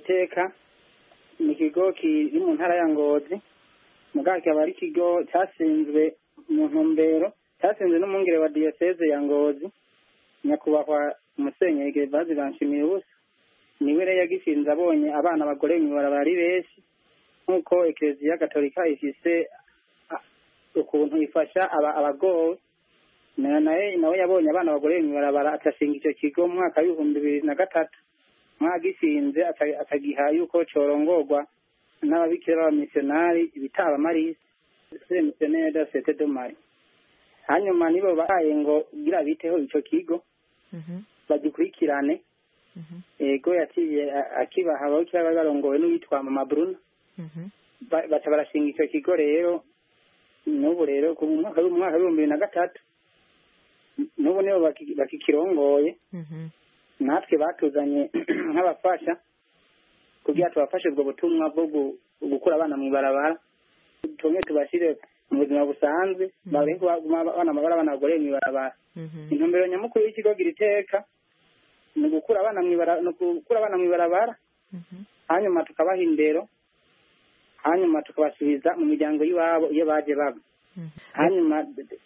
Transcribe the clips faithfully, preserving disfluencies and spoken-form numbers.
Giriteka ni ikigo kiri mu ntara ya Ngozi mugabo kikaba ari ikigo cyashinzwe mu ntumbero cyashinzwe n'umwungere wa diyoseze ya Ngozi nyakubahwa Musenyeri Gervase Banshimiye niwe rero yagishinze abonye abana bagore mw'ibarabara ari benshi nk'uko Eklezia Gatolika ifise ukuntu ifasha abagowe nawe nawe yabonye abana bagore mw'ibarabara atashinga icyo kigo mu mwaka w'ibihumbi bibiri na gatatu mwagishinze atagiha yuko corongorwa n'ababikira b'abamisiyonari ibitaba marisi se missionnaire de Sete de Marie hanyuma nibo baye ngo gira biteho ico kigo mhm bagikurikirane mhm ego yaciye akibaha abo cyaba barongowe n'uwitwa Mama Bruno mhm baca barashinga ico kigo rero n'ubu rero ku mwaka w'umwaka w'ibihumbi bibiri na gatatu n'ubu nibo bakikirongoye mhm natwe batuzanye nk'abafasha kugira tubafashe ubwo butumwa bwo gukura abana mu ibarabara tumwe tubashire mu buzima busanzwe babeho abana mabara abana bagore mu ibarabara intumbero nyamukuru y'ikigo Giriteka ni gukura abana mu ibarabara no gukura abana mu ibarabara hanyuma tukabaha indero hanyuma tukabasubiza mu miryango y'iwabo iyo baje baba hanyuma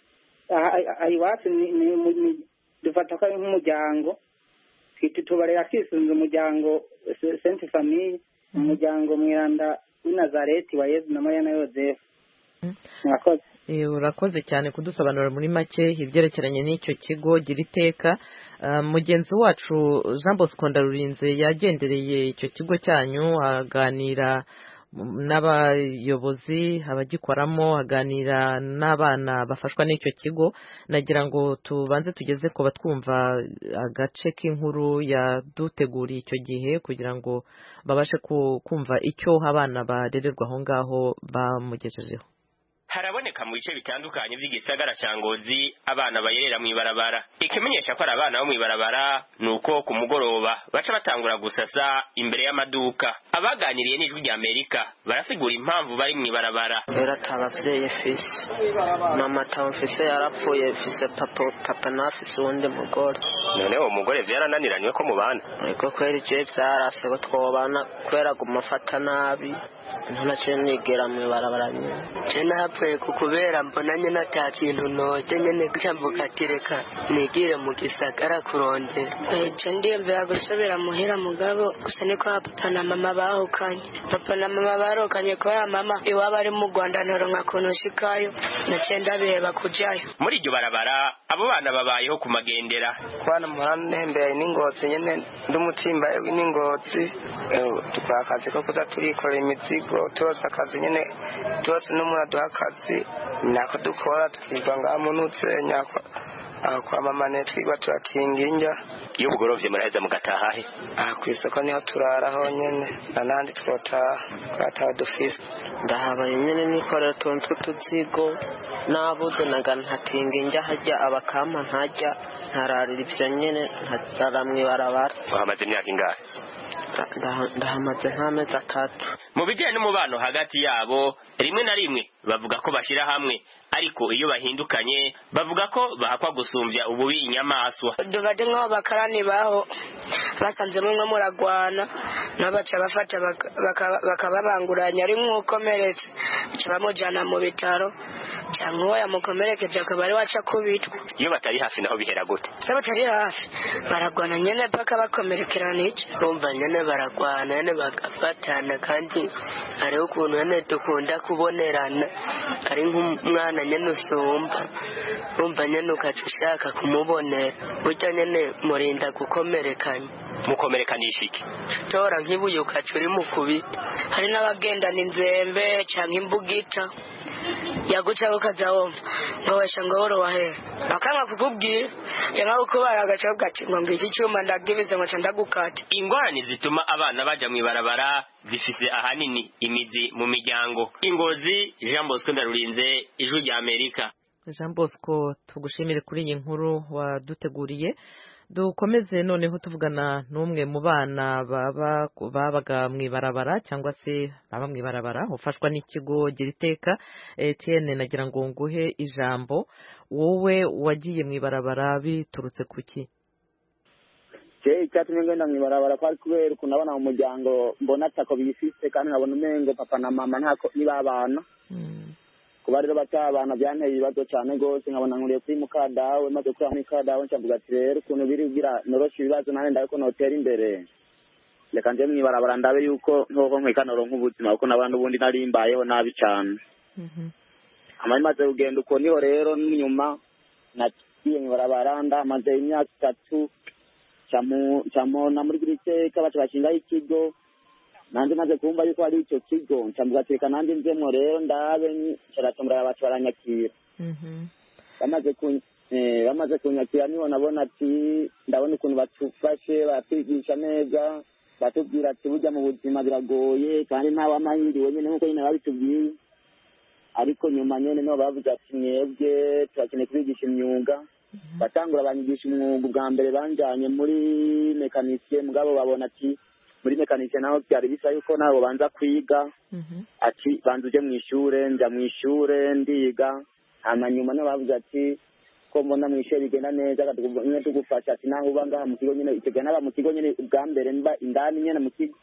ayiwacu ni dufata ko ari nk'umuryango tubarera kwisunza umuryango Sainte Famille umuryango mwiranda w'Inazareti wa Yezu na Maria na Yosefu. Murakoze. Eh urakoze cyane kudusobanurira muri make ibyerekeranye n'icyo kigo Giriteka. Mugenzi wacu Jean Bosco Ndarurinze yagendereye icyo kigo cyanyu aganira n'abayobozi abagikoramo aganira n'abana bafashwa n'icyo kigo nagira ngo tubanze tugeze ko batwumva agace k'inkuru yaduteguriye icyo gihe kugira ngo babashe kumva icyo abana barererwa aho ngaho bamugejejeho. Haraboneka mu bice bitandukanye by'igisagara cya Ngozi abana bayerera mu ibarabara. Ikimenyesha ko ari abana bo mu ibarabara nuko ku mugoroba baca batangura gusasa imbere y'amaduka. Abaganiriye n'ijwi rya Amerika barasigura impamvu bari mu ibarabara. Era tabavye fisi. Mama tamfise yarapfuye fise papa papa nafise undi mugore. None uwo mugore vyarananiranywe ko mubana. Ariko kweri je vyarase ko twobana kwera gumafata nabi. Ntunace nigera mu ibarabara nyine. Je napfuye kukubera mbona nyine ata kintu noje nyene gucambuka tireka nigire mu gisagara kurondera. Je ndiyemvera gusubira muhira mugabo gusa niko papa na mama bahukanye. Papa na mama barokanye kwa mama iwaba ari mu Rwanda ntoronka kuntu shikayo nace ndabeba kujayo. Muri iryo barabara abo bana babayeho ku magendera. Kwana muhambere n'ingozi nyene ndumutimba n'ingozi tukakaze ko kuza turikora imizigo tose akazi nyene tose n'umwana duhakazi nako dukora tukigwa ngamo nutsenya kwa mama netwigwa turakinga inja iyo bugorovye muraheza mugataha he ah kwisoko niho turaraho nyene nanandi twotaha twataha dufise ndahaba nyene nikorera tontu tuzigo nabuze naga ntakinga inja hajya abakama ntajya ntararira ivyo nyene ntaramwe barabara wahamaze imyaka ingahe ndahamaze nk'amezi atatu. Mu bijyanye n'umubano hagati yabo rimwe na rimwe bavuga ko bashira hamwe ariko iyo bahindukanye bavuga ko bahakwa gusumbya ububi inyamaswa. Dubade nko bakarani baho basanze mwe muragwana nabaca bafata bakababanguranya ari nk'ukomeretse kibamujana mu bitaro cyangwa yamukomerekeje akabari waca kubitwa. Iyo batari hafi naho bihera gute? Iyo batari hafi baragwana nyene paka bakomerekerana iki urumva nyene baragwana nyene bagafatana kandi ari ukuntu nyene dukunda kubonerana ari nk'umwana nyene usumba urumva nyene ukaca ushaka kumubonera burya nyene murinda gukomerekanya. Mukomerekanisha iki? Tora nk'ibuye ukaca uri mukubita. Hari n'abagendana inzembe canke imbugita yaguca ukaza wumva ngo wesha ngo woro wahe bakanga kukubwira yanga uko baragaca bwati ngo ngiki cyuma ndagibize ngo ndagukata. Ingorane zituma abana baja mu ibarabara zifise ahanini imizi mu miryango. Ingozi Jean Bosco Ndarurinze ijwi rya Amerika. Jean Bosco tugushimire kuri iyi nkuru waduteguriye. Dukomeze noneho tuvugana n'umwe mu bana baba babaga mu ibarabara cyangwa se baba mu ibarabara ufashwa n'ikigo Giriteka. Etienne nagira ngo nguhe ijambo wowe wagiye mu ibarabara biturutse kuki? je icyatumye ngenda mwibarabara kwari kubera ukuntu abana mu muryango mbona atako bifise kandi nkabona umengo papa na mama ntako niba abana kuba rero batabana byanteye ibibazo cyane rwose nkabona nkuriye kuri mukadawe maze kuri mukadawe ncamvuga ati rero ukuntu biri ugira norosha ibibazo nanjye ndabe ko notera imbere reka nje mwibarabara ndabe yuko nk'uko nkwikanoro nk'ubuzima kuko n'abantu ubundi nari mbayeho nabi cyane amari maze kugenda uko niho rero n'inyuma nagiye mwibarabara ndamaze imyaka itatu camona muri Giriteka baca bashingaho ikigo nanjye maze kumva yuko ari icyo kigo ncamvuga ati reka nanjye nzemwo rero ndabe caracambura baca baranyakira bamaze ku bamaze kunyakira niho nabona ati ndabona ukuntu batufashe batwigisha neza batubwira ati burya mu buzima biragoye kandi ntawe amahiriwe nyine nk'uko nyine babitubwiye ariko nyuma nyene niho bavuze ati mwebwe turakeneye kubigisha imyuga batangura banyigisha umwuga bwa mbere banjanye muri mekanisiye mugabo babona ati muri mekanisiye naho byari bisa yuko nabo banza kwiga ati banza uje mw'ishure nja mw'ishure ndiga hama nyuma niho bavuze ati ko mbona mw'ishure bigenda neza nyine tugufasha ati naho uba ngaha mu kigo nyine itegana aba mu kigo nyine ubwa mbere mba indani nyene mu kigo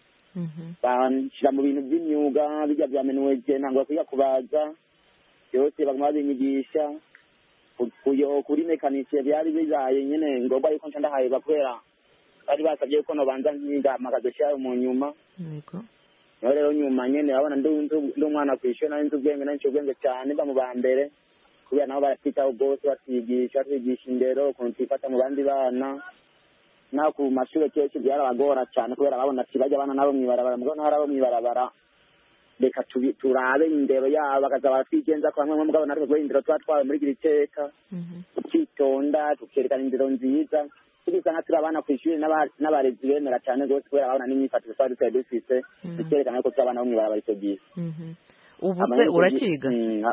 banshira mu bintu by'imyuga bijya bya menuweje ntabwo kwiga kubaza byose baguma babinyigisha kuyo kuri mekanisiye byari bizaye nyine ngomba yuko nca ndahayeba kubera bari basabye yuko nobanza nkiga amakadoshya mu nyuma niho rero nyuma nyene abana ndi umwana kw'ishure nari nzi ubwenge nari nzi ubwenge cyane ba mu ba mbere kubera nabo baratwitaho bose batwigisha batwigisha indero ukuntu twifata mu bandi bana naho ku mashure kenshi byarabagora cyane kubera babona ati bajya abana nabo mwibarabara mugabo ntari abo mwibarabara reka turabe indero yabo bakaza baratwigenza ko bamwe mugabo natwe kubera indero tuba twawe muri Giriteka tukitonda tukerekana indero nziza tugusanga turi abana kw'ishure n'abarezi bemera cyane rwose kubera babona n'imyifatire twari dufite dufise tukerekana ko turi abana bo mwibarabara icyo gihe ubu se urakiga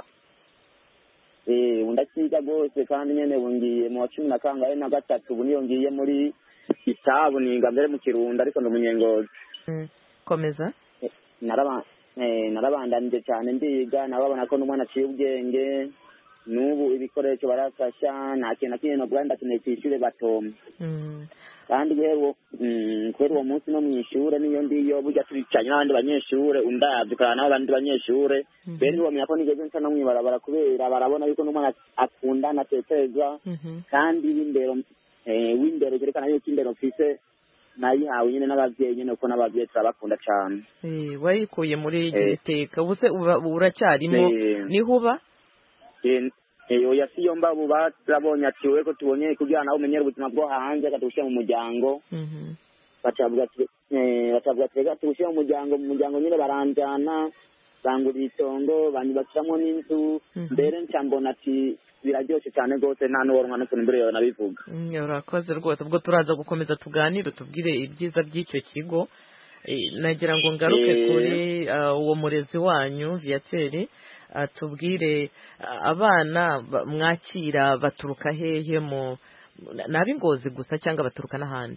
eh ndakiga rwose kandi nyene bungiye mu wa cumi na kangahe na gatatu ubu niyo ngiye muri Itabu ninga mbere mu Kirundo ariko ndo munyengozi komeza naraba eh narabandanije cyane ndiga nababona ko n'umwana aciye ubwenge n'ubu ibikoresho barafasha nta kintu kintu no Rwanda kineye kwishure batoma kandi rero kubera uwo munsi no mw'ishure niyo ndiyo burya turicanye n'abandi banyeshure undadukana n'abandi banyeshure bene uwo myako nigeze nsa no mwibarabara kubera barabona yuko n'umwana akundana atekereza kandi bindero eh windero kerekana yuko indero mfise nayihawe nyine n'abavyeyi nyine uko n'abavyeyi turabakunda cyane eh wayikuye muri Giriteka ubuse uracyarimo niho uba eh oya siyo mbabu barabonye ati we ko tubonye kugira nawe umenyere ubuzima bwo hanze akatushyira mu muryango bacavuga ati bacavuga ati reka tuwushyire mu muryango mu muryango nyine baranjana bangurira itongo banyubakiramo n'inzu mbere ncambona ati biraryoshe cyane rwose nta n'uworwa n'ukuntu mbere yawe nabivuga urakoze rwose ubwo turaza gukomeza tuganire tubwire ibyiza by'icyo kigo nagira ngo ngaruke kuri uwo murezi wanyu Viateur tubwire abana mwakira baturuka hehe mu n'ab'Ingozi gusa cyangwa baturuka n'ahandi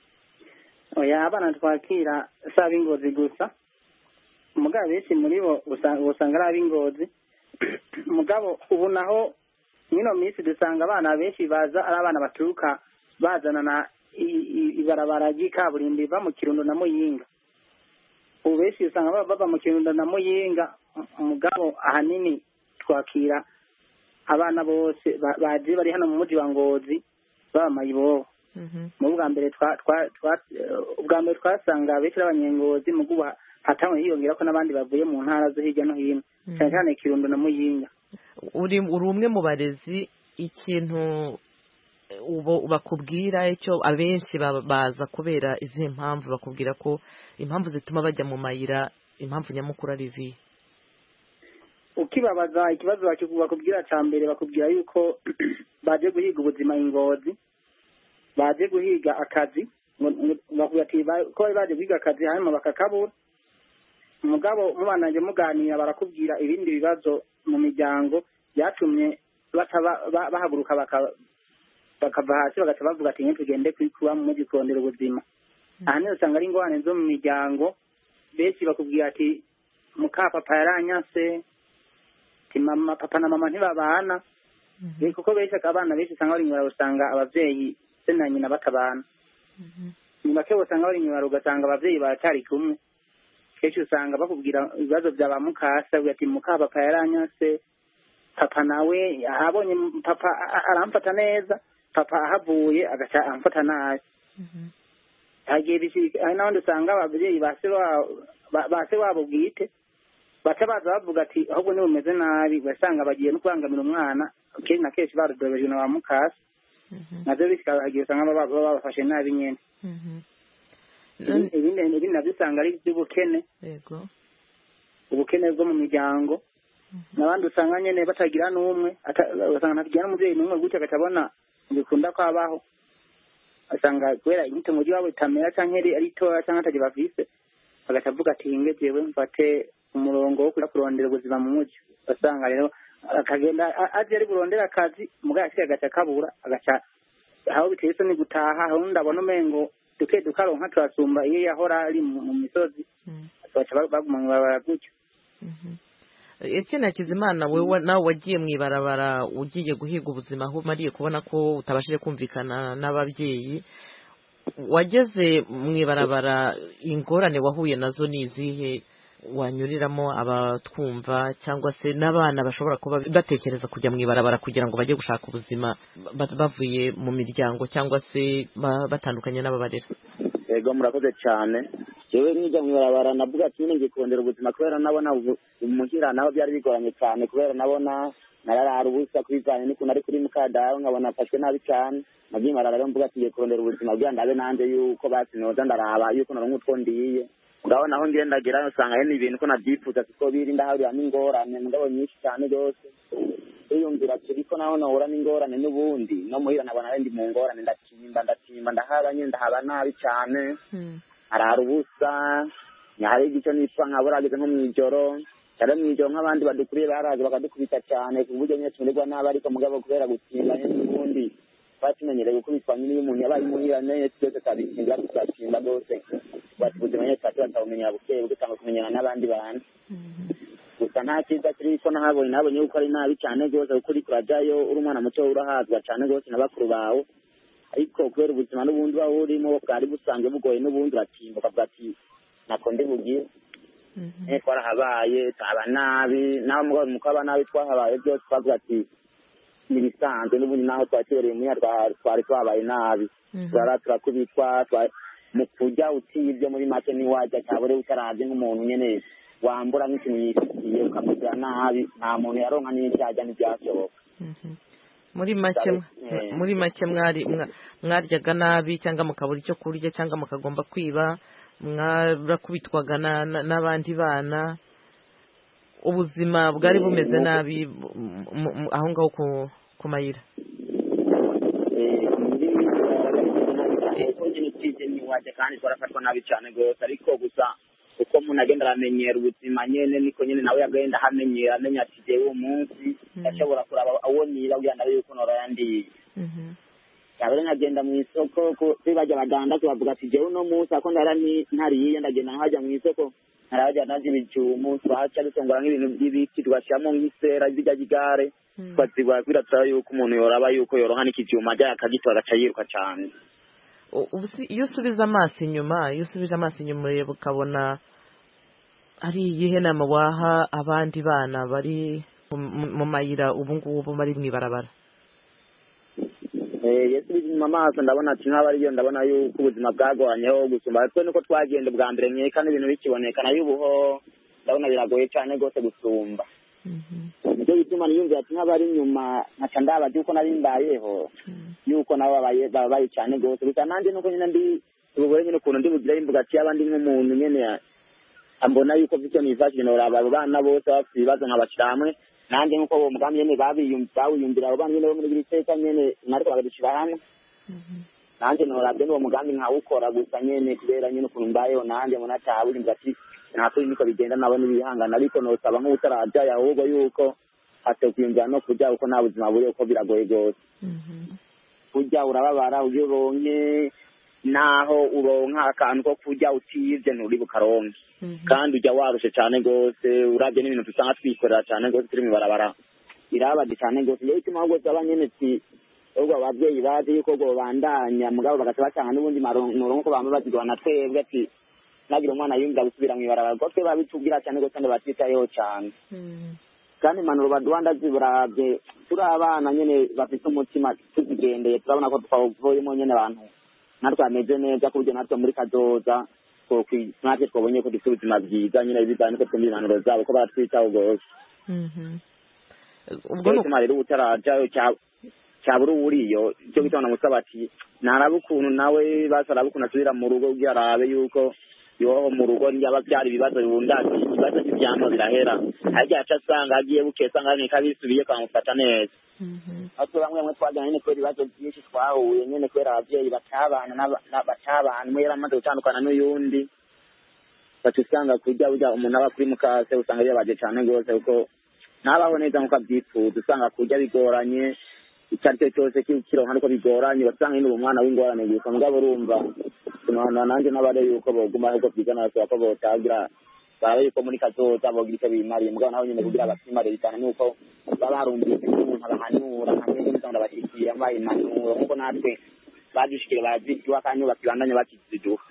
oya abana twakira saba Ingozi gusa mugabo benshi muri bo usanga ari ab'Ingozi mugabo ubu naho mwino minsi dusanga abana benshi baza ari abana baturuka bazanana ibarabara ry'ikaburimbi ba mu Kirundo na Muyinga ubu benshi usanga baba mu Kirundo na Muyinga mugabo ahanini twakira abana bose baje bari hano mu muji wa Ngozi baba mayibo mu bwa mbere twa ubwa mbere twasanga benshi abanyengozi mu guba hatangwe hiyongera ko n'abandi bavuye mu ntara zo hirya no hino cyane cyane Kirundo na Muyinga uri umwe mu barezi ikintu ubo bakubwira icyo abenshi baza kubera izi mpamvu bakubwira ko impamvu zituma bajya mu mayira impamvu nyamukuru ari izi ukibabaza ikibazo bakubwira cya mbere bakubwira yuko baje guhiga ubuzima Ingozi baje guhiga akazi bakubwira ati ko baje guhiga akazi hanyuma bakakabura umugabo mubananje muganira barakubwira ibindi bibazo mu miryango byatumye bahaguruka bakava hasi bagaca bavuga ati tugende kwikuba mu muji kurondera ubuzima ahanini usanga ari ingorane zo mu miryango benshi bakubwira ati muka papa yaranyase ati mama papa na mama ntibabana kuko benshi abana benshi usanga bari inyuma usanga abavyeyi se na nyina batabana ni bake usanga bari inyuma ugasanga abavyeyi baracyari kumwe kenshi usanga bakubwira ibibazo bya ba mukasa ati muka papa yaranyase papa nawe ahabonye papa aramfata neza papa ahavuye agaca amfata nabi hagiye bishika n'abandi usanga abavyeyi base base wabo bwite baca baza bavuga ati ahubwo niwe umeze nabi basanga bagiye no kubangamira umwana kenshi na kenshi barudobeje na ba mukasa navyo bikagiye usanga babafashe nabi nyene ibindi ibindi navyo usanga ari iby'ubukene yego ubukene bwo mu miryango n'abandi usanga nyene batagira n'umwe usanga ntagira n'umuvyeyi n'umwe gutya agatabona bikunda kwabaho asanga kubera inyito muri wabo itamera canke ari toya canke ataje bafise agatavuga ati hinge jewe mfate umurongo wo kurondera ubuzima mu mucyo basanga rero akagenda aje ari kurondera akazi mugabo ashika agaca kabura agaca aho bitese ni gutaha aho ndabona umengo duke dukaronka turasumba iyo yahora ari mu misozi baca baguma baragutyo Etienne Kizimana wewe nawe wagiye mwibarabara ugiye guhiga ubuzima aho mariye kubona ko utabashije kumvikana n'ababyeyi wageze mwibarabara ingorane wahuye nazo nizihe wanyuriramo abatwumva cyangwa se n'abana bashobora kuba batekereza kujya mwibarabara kugira ngo bajye gushaka ubuzima bavuye mu miryango cyangwa se batandukanye n'ababarera yego murakoze cyane jewe nijya mwibarabara navuga ati nyine ngiye kurondera ubuzima kubera nabona umuhira naho byari bigoranye cyane kubera nabona nararara ubusa kwivanye n'ukuntu ari kuri mukadaho nkabona afashwe nabi cyane nagiye marara rero mvuga ati ngiye kurondera ubuzima bwa ndabe nande yuko basinoza ndaraba yuko naronka utwo ndiye ngabona aho ngenda gera usanga he n'ibintu ko nabyifuza kuko biri ndahurira n'ingorane mugabo nyinshi cyane rwose uyumvira kuri ko naho nahura n'ingorane n'ubundi no muhira nabona ari ndi mu ngorane ndakimba ndakimba ndahaba nyine ndahaba nabi cyane arara ubusa nyari igice nipfa nkaburageze nko mw'ijoro cyane mw'ijoro nk'abandi badukuriye baraje bakadukubita cyane ku buryo nyine tumererwa nabi ariko mugabo kubera gutimba n'ubundi twatumenyereye gukubitwa nyine iyo umuntu yabaye imuhira neye twese tabitsinda tugatsinda rwose ubuzima nyine twatira tubumenyera buke buke cyangwa kumenyana n'abandi bantu gusa nta cyiza kiri ko nahabonye nabonye yuko ari nabi cyane rwose kuko uri kurajyayo uri umwana muto urahazwa cyane rwose na bakuru bawe ariko kubera ubuzima n'ubundi uba urimo bwari busanzwe bugoye n'ubundi uratimba ukavuga ati nako ndi bugire twarahabaye tuhaba nabi nawe mugabo mu kuhaba nabi twahabaye byose twavuga ati nibisanzwe n'ubundi naho twakibereye umunya twari twabaye nabi turara turakubitwa mu kujya utibye muri make niwajya cyabure utarabye nk'umuntu nyene wambura nk'ikintu yifitiye ukamugirira nabi nta muntu yaronka n'icyajya ntibyashoboka muri make muri make mwari mwaryaga nabi cyangwa mukabura icyo kurya cyangwa mukagomba kwiba mwarakubitwaga n'abandi bana ubuzima bwari bumeze nabi aho ngaho ku mayira waje kandi twarafatwa nabi cyane rwose ariko gusa uko umuntu agenda aramenyera ubuzima nyene niko nyene nawe yagenda hamenyera amenya ati jewe uwo munsi ashobora kuraba awo niba kugira nawe yuko nora yandiye yabere nkagenda mu isoko bibajya badandaza bavuga ati jewe uno munsi ako ndara ntariye ndagenda nkajya mu isoko narabaja naje ibicumu twaca dusongora nk'ibintu by'ibiti tugashiramo nk'isera bijya gigare twazibwa kwira turaba yuko umuntu yoraba yuko yoroha n'ikijuma ajya akagitora agaca yiruka cyane iyo usubiza amaso inyuma iyo usubije amaso inyuma ureba ukabona ari iyihe nama waha abandi bana bari mu mayira ubu ngubu bari mwibarabara iyo usubije inyuma amaso ndabona ati nk'aba ariyo ndabona yuko ubuzima bwagoranyeho gusumba twe nuko twagenda bwa mbere mweka n'ibintu bikiboneka nayo ubuho ndabona biragoye cyane rwose gusumba nicyo gituma niyumvira ati nk'abari inyuma nkaca ndabaza yuko nari mbayeho yuko nabo babaye cyane rwose gusa nanjye nuko nyine ndi ubugore nyine ukuntu ndi bugira imbuga ati abandi nk'umuntu nyine ambona yuko bityo nifashije noraba abo bana bose bafite ibibazo nkabashyira hamwe nanjye nk'uko uwo mugambi nyine bawiyumvira abo bana nyine bo muri buri teka nyine nariko bakadushyira hamwe nanjye norabye n'uwo mugambi nkawukora gusa nyine kubera nyine ukuntu mbayeho nanjye mbona atawiyumvira ati ntakuri niko bigenda nabo n'ibihangana ariko nosaba nk'utarajyayo ahubwo yuko atekwiyumvira no kurya kuko nta buzima buriho ko biragoye rwose kurya urababara ujye uronke naho uronka akantu ko kurya utibye nturi bukaronke kandi ujya warushe cyane rwose urabye n'ibintu dusanga twikorera cyane rwose turi mu barabara irabaje cyane rwose iyo ituma ahubwo zaba nyene ti ubwo ababyeyi bazi yuko ubwo bandanya mugabo bagaca basanga n'ubundi murongo ko bamwe bazigwana twebwe ati nagira umwana yumva gusubira mu ibarabara ko twe babitubwira cyane gose batitayeho cyane kandi impanuro baduha ndaziburabye turi abana nyene bafite umutima tuzigendeye turabona ko twavuyemo nyene abantu natwe ameze neza ku buryo natwe muri kazoza natwe twabonye ko dufite ubuzima bwiza nyine bizanye ko twumva impanuro zabo ko baratwitaho rwose ubwo n'utuma rero utarajayo cyabura uwuriyo icyo gitona musaba ati naraba ukuntu nawe basaraba ukuntu asubira mu rugo kugira arabe yuko yoho mu rugo njyaba byari ibibazo bibundanye ibibazo by'ibyano birahera harya aca asanga agiye bukesa ngane kabisubiye kamufata neza aho bamwe bamwe twajyana nyine kubera ibibazo byinshi twahuye nyine kubera ababyeyi batabana batabana mwera amaze gutandukana n'uyundi baca usanga kujya ujya umuntu aba kuri mukase usanga bibabaje cyane rwose kuko ntabaho neza nk'uko abyifuza usanga kujya bigoranye icyo ari cyo cyose kironka ariko bigoranye basanga nyine umwana w'ingorane gusa mugabo urumva tunana nanjye n'abare yuko boguma ahubwo byiza n'abasaba ko botagira barabe yuko muri kazoza bogira icyo bimariye mugabo naho nyine kugira abakimariye cyane nuko baba barumvise umuntu abahanura hamwe n'ibitanda bashyikira mbaye impanuro nk'uko natwe badushikire barazijua kandi bakibandanya bakiziduha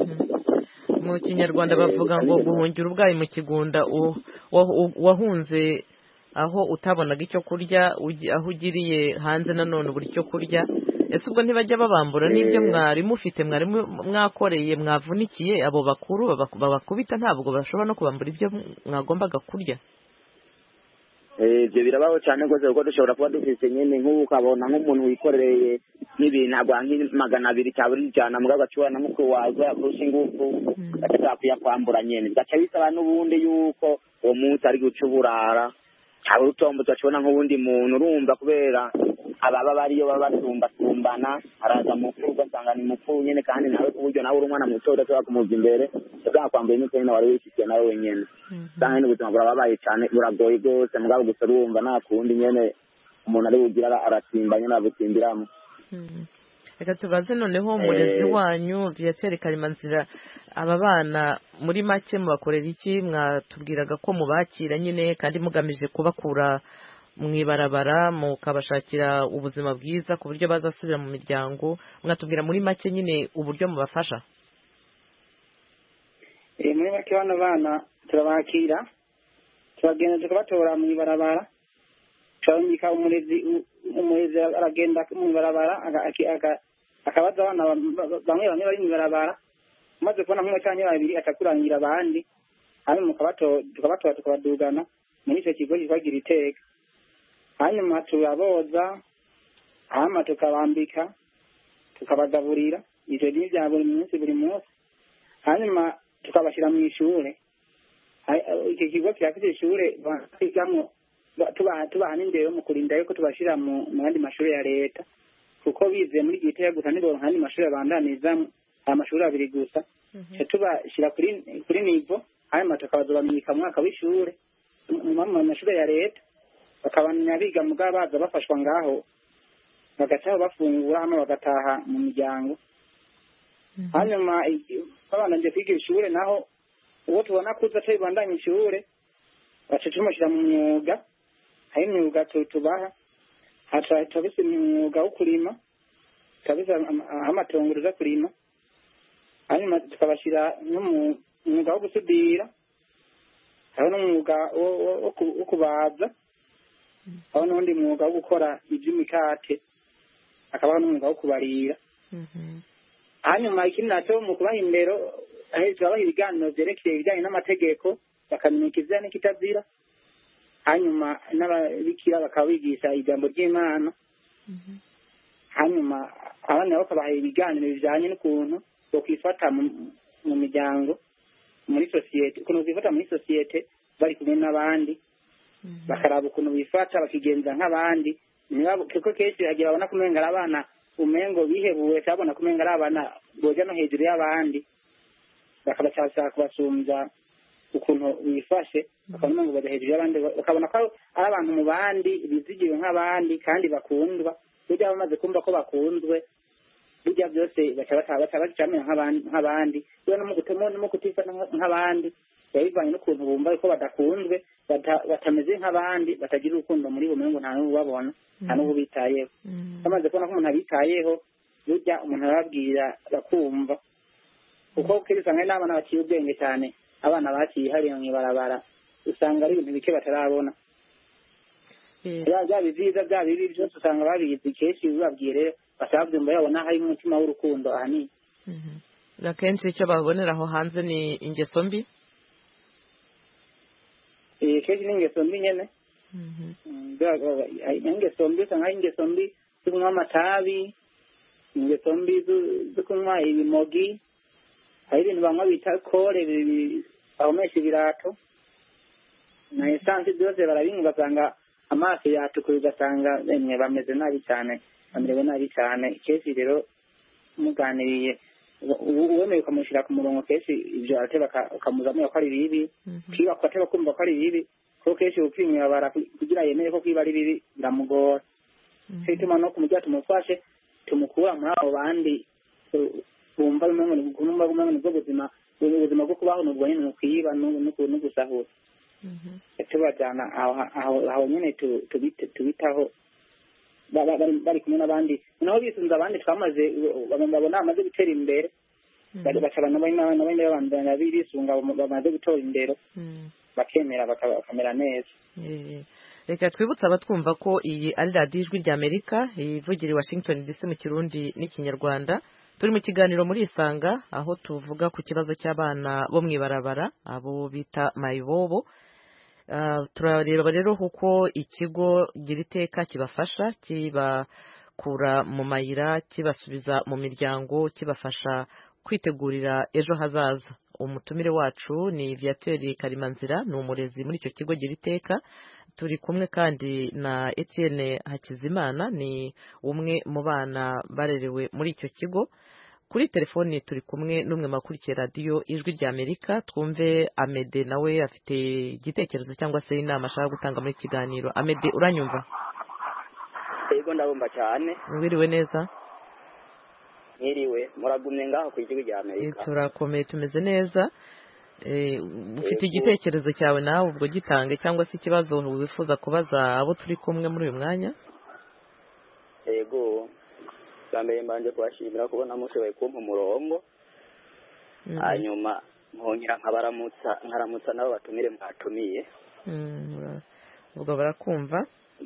mu kinyarwanda bavuga ngo guhungira ubwayi mu kigunda wahunze aho utabonaga icyo kurya aho ugiriye hanze nanone ubura icyo kurya ese ubwo ntibajya babambura n'ibyo mwari mufite mwari mwakoreye mwavunikiye abo bakuru babakubita ntabwo bashobora no kubambura ibyo mwagombaga kurya ibyo birabaho cyane rwose kuko dushobora kuba dufite nyine nk'ubu ukabona nk'umuntu wikoreye n'ibintu agwa nk'amagana abiri cyangwa ijana mugabo agacura na mukuru wawe akurusha ingufu agashaka kuyakwambura nyine bigaca bisaba n'ubundi yuko uwo munsi ari guca uburara cyangwa urutombo tubona nk'ubundi muntu urumva kubera ababa bariyo baba basumbasumbana araza mukuru ugasanga ni mukuru nyine kandi nawe ku buryo nawe uri umwana muto udashobora kumuva imbere uzakwambaye n'icyo nyine wari wifitiye nawe wenyine usanga n'ubuzima burababaye cyane buragoye rwose mugabo gusa urumva nta kundi nyine umuntu ari bugira arasimba nyine abusimbiramo reka tubaze noneho umurezi wanyu Viateur Karimanzira aba bana muri make mubakorera iki mwatubwiraga ko mubakira nyine kandi mugamije kubakura mu ibarabara mukabashakira ubuzima bwiza ku buryo bazasubira mu miryango mwatubwira muri make nyine uburyo mubafasha eh muri make bana bana turabakira turagenda tukabatora mu ibarabara turabika umurezi umurezi aragenda mu ibarabara akabaza abana bamwe bamwe bari mu ibarabara maze kubona nk'umwe cyangwa babiri atakurangira abandi hanyuma mukabatora tukabatora tukabadugana muri icyo kigo kibagira iteka hanyuma turaboza hanyuma tukabambika tukabagaburira ivyo ni bya buri munsi buri munsi hanyuma tukabashyira mu ishure iki kigo kirafite ishure bakigamwo tubaha n'indero mu kurinda yuko tubashyira mu yandi mashuri ya leta kuko bize muri Gitega gusa nibo kandi mashuri abandanizamo amashuri abiri gusa tubashyira kuri kuri nivo hanyuma tukabazobamika mu mwaka w'ishure mu mashuri ya leta bakabanya biga mugabo baza bafashwa ngaho bagacaho bafungura hano bagataha mu miryango hanyuma abana nje kwiga ishure naho uwo tubona kuza cyo bandanye ishure baca tumushyira mu myuga hari imyuga tubaha hatabise imyuga wo kurima tabise amatongo zo kurima hanyuma tukabashyira no mu mwuga wo gusudira hari n'umwuga wo kubaza aho n'undi mwuga wo gukora iby'imikate akabaho n'umwuga wo kubarira hanyuma ikindi nacyo mu kubaha indero tubabaha ibiganiro byerekeye ibijyanye n'amategeko bakamenya ikizira n'ikitazira hanyuma n'ababikira bakaba bigisha ijambo ry'Imana hanyuma abana bakabaha ibiganiro bijyanye n'ukuntu bokwifata mu miryango muri sosiyete ukuntu bifata muri sosiyete bari kumwe n'abandi bakaraba ukuntu bifata bakigenza nk'abandi kuko kenshi hagira abana kumenga ari abana umengo bihebuwe cyabona kumenga ari abana boja no hejuru y'abandi bakabashaka kubasumbya ukuntu bifashe bakabona ngo baje hejuru y'abandi bakabona ko ari abantu mu bandi bizigiwe nk'abandi kandi bakundwa burya bamaze kumva ko bakunzwe burya byose baca bataba bacamenya nk'abandi rero no mu gutemo no mu kutifata nk'abandi bivanye n'ukuntu bumva ko badakunzwe batameze nk'abandi batagira urukundo muri bo ngo nta n'ubabona nta n'ubitayeho bamaze kubona ko umuntu abitayeho burya umuntu arababwira bakumva kuko kuri usanga n'abana baciye ubwenge cyane abana baciye hariya mu ibarabara usanga ari ibintu bike batarabona byaba ibyiza byaba ibibi byose usanga babizi kenshi bibabwiye rero batabyumva babona hari umutima w'urukundo ahanini akenshi icyo babonera aho hanze ni ingeso mbi kenshi ni ingeso mbi nyine ingeso mbi usanga hari ingeso mbi zo kunywa amatabi ingeso mbi zo kunywa ibimogi hari ibintu banywa bita kore bahomesha ibirato na esansi byose barabinywa ugasanga amaso yatukuye ugasanga bamwe bameze nabi cyane bamerewe nabi cyane kenshi rero muganiriye uwemeye ukamushyira ku murongo kenshi ibyo arateba ukamuzamura ko ari bibi kiba ko ateba kumva ko ari bibi kuko kenshi upimira bara kugira yemere ko kwiba ari bibi biramugora cyo ituma no kumujya tumufashe tumukura muri abo bandi bumva bimwe kumva bumwe n'ubwo buzima ubuzima bwo kubaho n'ubwo nyine no kwiba no gusahura tubajyana aho nyine tubitaho bari kumwe n'abandi naho bisunze abandi twamaze babona bamaze gutera imbere bacabana n'abandi babandanya bisunga bamaze gutera imbere bakemera bakamera neza. Reka twibutse abatwumva ko iyi ari radiyo ijwi ry'Amerika ivugira i Washington D C mu Kirundi n'ikinyarwanda. Turi mu kiganiro muri Isanga aho tuvuga ku kibazo cy'abana bo mu ibarabara abo bita mayibobo. Turareba rero uko ikigo gira iteka kibafasha kibakura mu mayira kibasubiza mu miryango kibafasha kwitegurira ejo hazaza. Umutumire wacu ni Viateur Karimanzira ni umurezi muri icyo kigo gira iteka. Turi kumwe kandi na Etienne Hakizimana ni umwe mu bana barerewe muri icyo kigo. Kuri telefoni turi kumwe n'umwe makurikiye radiyo ijwi ry'Amerika. Twumve Amede nawe afite igitekerezo cyangwa se inama ashaka gutanga muri kiganiro. Amede uranyumva? Yego ndabumva cyane. Wiriwe neza? Mwiriwe muragumye ngaho ku ijwi ry'Amerika. Turakomeye tumeze neza. Eh ufite igitekerezo cyawe nawe ubwo gitange cyangwa se ikibazo wifuza kubaza abo turi kumwe muri uyu mwanya? Yego. Mbere mbanje kubashimira kubona mushoboye kumpa umurongo hanyuma nkongera nkabaramutsa nkaramutsa nabo batumire mwatumiye ubwo barakumva.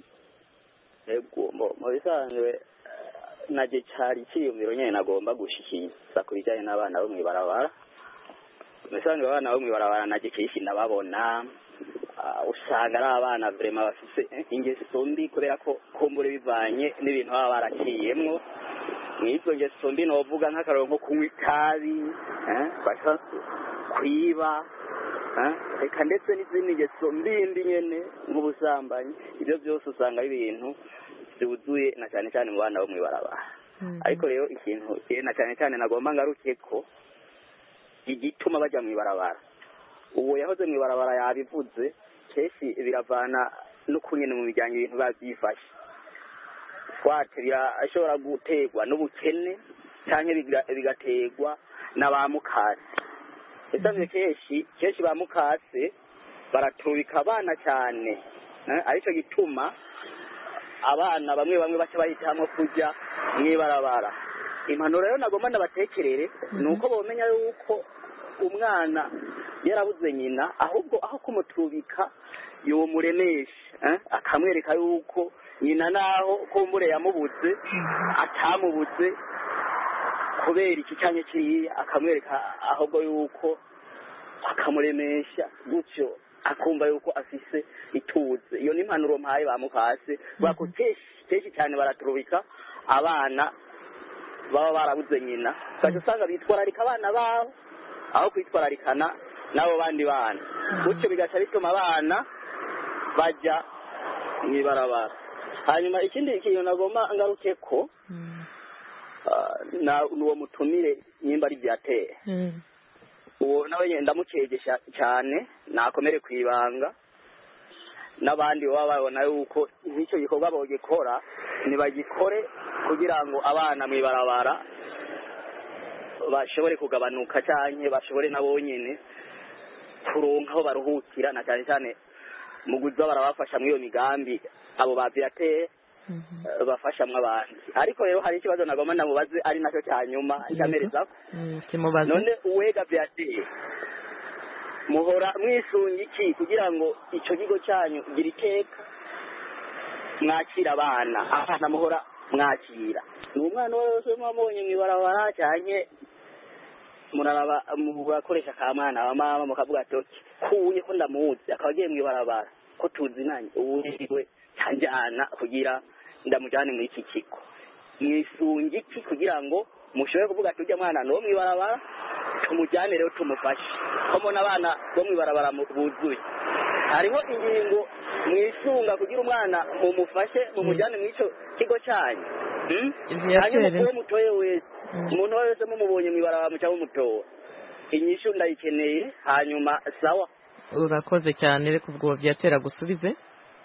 Yego mu bisanzwe naje cyari cyiyumviro nyene nagomba gushikiriza ku bijyanye n'abana bo mwibarabara. Bisanzwe abana bo mwibarabara naje kishi ndababona usanga ari abana vraiment bafise ingeso mbi kubera ko kumbure bivanye n'ibintu baba barakiyemwo. Mw'izo ngeso mbi novuga nk'akarongo kunywa itabi bashaka kwiba reka ndetse n'izindi ngeso mbi nyene nk'ubusambanyi. Ibyo byose usanga ari ibintu byuzuye na cyane cyane mu bana bo mwibarabara. Ariko rero ikintu na cyane cyane nagomba ngaruke ko igituma bajya mwibarabara uwo yahoze mwibarabara yabivuze keshi biravana no kunyene mu bijyanye ibintu babyifashe. Swate birashobora gutegwa n'ubukene cyane bigategwa n'abamukase. Esavye keshi keshi bamukase baraturika abana cyane aricyo gituma abana bamwe bamwe bace bahitamo kujya mwibarabara. Impanuro rero nagomba ndabatekerere nuko bomenya yuko umwana yarabuze nyina ahubwo aho kumutubika yo muremesha akamwereka yuko nyina naho kumbure yamubuze atamubuze kubera iki cyanye kiri akamwereka ahubwo yuko akamuremesha gutyo akumva yuko afise ituze. Iyo ni impanuro mpaye bamukase bako keshi keshi cyane baraturubika abana baba barabuze nyina kandi usanga bitwararika abana babo aho kwitwararikana nabo bandi bana gutyo bigaca bituma abana bajya mwibarabara. Hanyuma ikindi kintu nagomba ngaruke ko na uwo mutumire nyimba ari byateye uwo nawe yenda mukegesha cyane nakomere kwibanga n'abandi baba babona yuko nicyo gikorwa bogikora nibagikore kugira ngo abana mwibarabara bashobore kugabanuka cyane bashobore nabo nyene kuronka aho baruhukira na cyane cyane mu guza barabafasha muri iyo migambi abo bavirateye bafashamwe abandi ariko rero hari ikibazo nagomba namubaze ari nacyo cya nyuma cyamereza none uwega virateye muhora mwisunga iki kugira ngo icyo kigo cyanyu gira iteka mwakira abana abana muhora mwakira ni umwana wese mwamubonye mw'ibarabara cyane muraraba mubakoresha kamana abamama mukavuga ati kuye ko ndamuzi akaba agiye mw'ibarabara ko tuzinanye ubuhiwe tanjana kugira ndamujyane muri iki kigo mwisunga iki kugira ngo mushobore kuvuga ati ujya mwana no mw'ibarabara tumujyane rero tumufashe ko mbona abana bo mw'ibarabara buzuye hariho ingingo mwisunga kugira umwana mumufashe mumujyane muri icyo kigo cyanyu hanyuma uwo mutoye wese umuntu wese mumubonye mw'ibarabara muca mumutora inyishu ndayikeneye hanyuma sawa urakoze cyane reka ubwo vyatera gusubize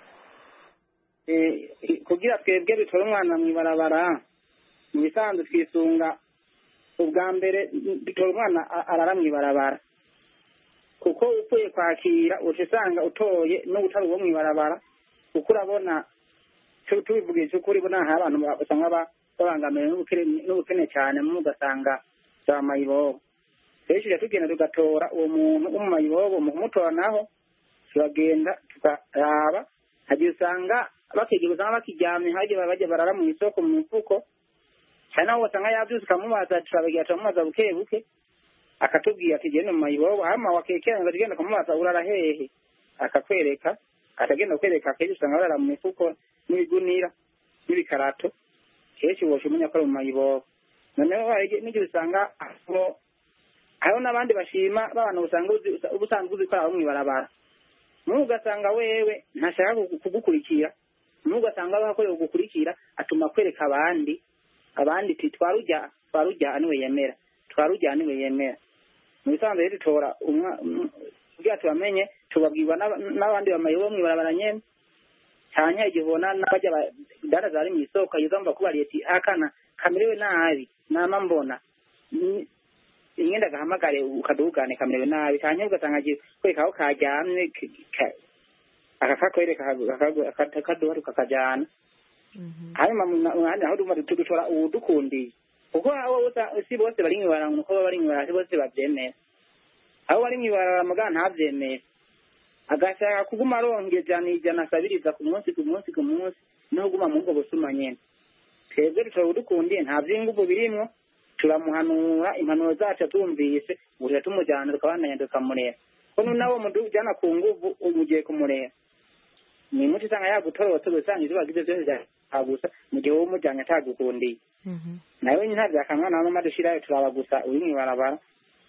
kugira twebwe bitore umwana mw'ibarabara mu bisanzwe twisunga ubwa mbere bitore umwana arara mw'ibarabara kuko upfuye kwakira uca usanga utoye no gutari uwo mw'ibarabara kuko urabona tubivugije ukuri bo naho abantu usanga babangamiwe n'ubukene cyane mu ugasanga za mayibobo rero tugenda tugatora uwo muntu wo mu mayibobo mu kumutora naho turagenda tukaraba hagiye usanga bakigira usanga bakiryamye hagiye bajya barara mu isoko mu mifuko cyane aho usanga yabyuze ukamubaza turabagira turamubaza buke buke akatubwira ati genda mu mayibobo hama wakekera ngo tugenda kumubaza urara hehe akakwereka atagenda kwereka akenshi usanga barara mu mifuko n'ibigunira n'ibikarato kenshi woshe umenya ko ari mu mayibobo noneho n'igihe usanga hariho n'abandi bashima b'abantu usanga ubusanzwe uzi ko ari abo mw'ibarabara n'ubu ugasanga wewe ntashaka kugukurikira n'ubu ugasanga aba akorera kugukurikira atuma kwereka abandi abandi ati twarujya twarujya niwe yemera twarujya niwe yemera mu bisanzwe rero dutora kugira tubamenye tubabwirwa n'abandi bamayibobo mw'ibarabara nyene cyane igihe ubona n'abajya dara zari mu isoko yizamba kubariye ati akana kamerewe nabi nama mbona ingenda gahamagare ukadugane kamerewe nabi cyane ugasanga agiye kwereka aho kajyamye akakakwereka akaduha kakajyana hanyuma mwanya aho duma tudutora udukundiye kuko abo si bose bari mw'ibarabara nuko bari mw'ibarabara si bose babyemera abo bari mw'ibarabara muga ntabyemera agashaka kuguma arongejana ijana asabiriza ku munsi ku munsi ku munsi no kuguma mu bwo busuma nyene twebwe dutora udukundiye nta vy'inguvu birimwo turamuhanura impanuro zacu tumvise gushika tumujyana tukabandanya tukamurera ko nawo mudujana ku nguvu umugiye kumurera ni muti usanga yagutorotse usanga izuba gize byose byagusa mu gihe uwo mujyanye atagukundiye nawe nta byakamwa na mama dushirayo turaba gusa uri mw'ibarabara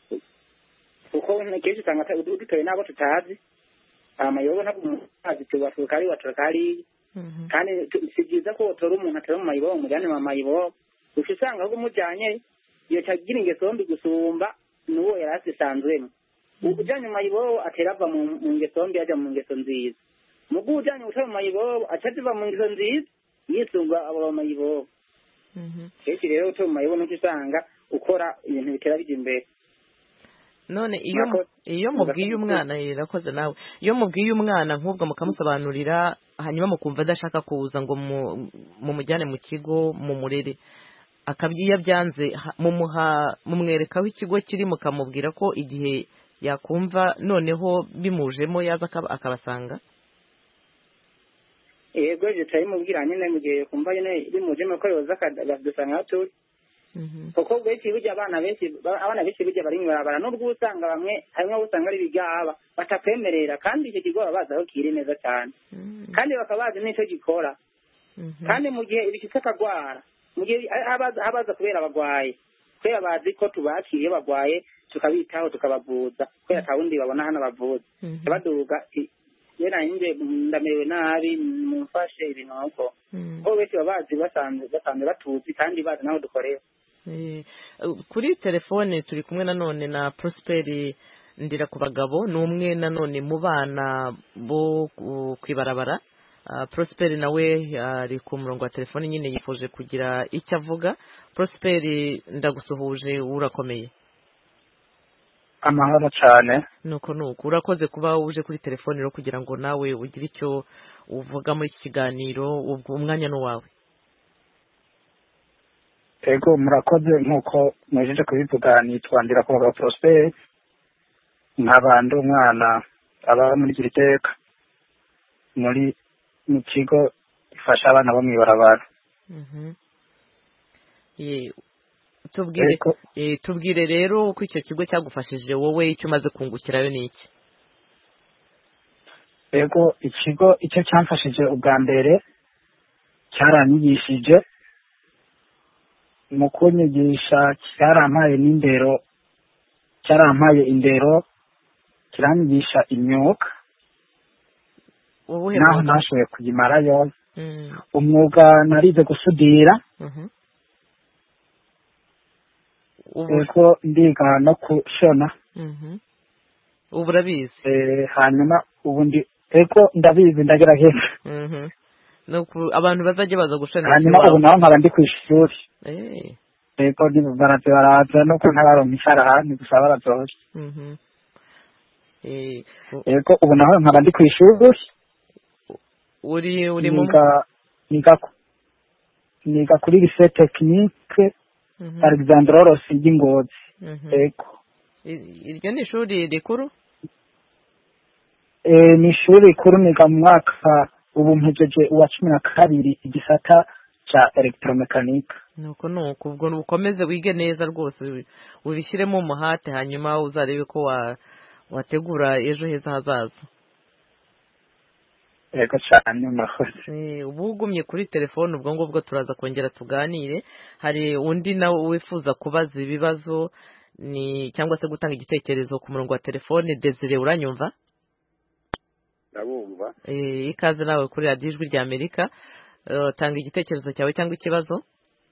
kuko kenshi usanga dutoye nabo tutazi amayobo ntabwo azi tubasuka ari watakari kandi si byiza ko utora umuntu atari mu mayibobo umujyane mu mayibobo gusa usanga ahubwo umujyanye iyo cyagira ingeso mbi gusumba n'uwo yari asisanzwemo ujyanye mu mayibobo atera ava mu ngeso mbi ajya mu ngeso nziza mu bwo ujyanye utari mu mayibobo acativa mu ngeso nziza yisunga abo mayibobo kenshi rero utari mu mayibobo n'icyo usanga ukora ibintu bitera bijya imbere none iyo iyo mubwiye umwana yarakoze nawe iyo mubwiye umwana nk'ubwo mukamusobanurira hanyuma mukumva adashaka kuza ngo mu mujyane mu kigo mu murere akabyiya byanze mumuha mumwerekaho ikigo kiri mukamubwira ko igihe yakumva noneho bimujemo yaza akabasanga yego je tayi mubwira nyine mu gihe kumva nyine bimujemo ko yoza akadusanga turi kuko benshi bijya abana benshi abana benshi bijya bari mw'ibarabara n'ubwo usanga bamwe harimo usanga ari bigaba batakwemerera kandi icyo kigo babaza aho kiri neza cyane kandi bakabaza n'icyo gikora kandi mu gihe ibishitse akagwara mu gihe abaza kubera abagwaye kubera bazi ko tubakiriye bagwaye tukabitaho tukabavuza kubera ata wundi babona hano bavuza baduga yena inje ndamerewe nabi mumfashe ibintu uko ko benshi babazi basanzwe basanzwe batuzi kandi bazi naho dukorera kuri telefone turi kumwe nanone na Prosperi ndira ku bagabo n'umwe nanone mu bana bo kwibarabara Prosperi nawe ari ku murongo wa telefone nyine yifuje kugira icyo avuga Prosperi ndagusuhuje urakomeye amahoro cyane. nuko nuko urakoze kuba uje kuri telefone rero kugira ngo nawe ugire icyo uvuga muri iki kiganiro, ubwo umwanya ni uwawe. Ego murakoze nk'uko mwejeje kubivuga, nitwa Ndirakubaga Prosper, nkaba ndi umwana aba muri Giriteka muri mu kigo gifasha abana bo mw'ibarabara. Mhm. Ye tubwire eh tubwire rero uko icyo kigo cyagufashije wowe, icyo umaze kungukirayo ni iki? Ego ikigo icyo cyamfashije ubwa mbere cyaranyigishije mu kunyigisha, cyarampaye n'indero, cyarampaye indero, kiranyigisha imyuga naho nashoboye kugimarayo. Umwuga narize gusudira, ego ndiga no kushona. Ubu urabizi? Hanyuma ubu ndi ego ndabizi ndagerageza. Abantu bazajya baza gushona. Hanyuma ubu naho nkaba ndi ku ishuri. Ego ni baraza baraza no kuntabaronka isharahani gusa barazoje. Ego ubu naho nkaba ndi ku ishuri. Uri uri mu niga niga kuri lycée technique Alexandre Rosi Ngozi. Ego iryo ni ishuri rikuru? Eh ni ishuri rikuru, niga mu mwaka ubu mpejeje uwa cumi na kabiri igisata cha electromechanique. Nuko nuko ubwo ukomeze wige neza rwose, ubishyiremo umuhate, hanyuma uzarebe ko wa wategura ejo heza hazaza. Ego cyane murakoze. Ubu ugumye kuri telefone, ubwo ngubwo turaza kongera tuganire. Hari undi nawe wifuza kubaza ibibazo ni cyangwa se gutanga igitekerezo ku murongo wa telefone. Desire, uranyumva? Ndabumva. Eh ikaze nawe kuri Radio Ijwi rya Amerika. Uh, tanga igitekerezo cyawe cyangwa ikibazo.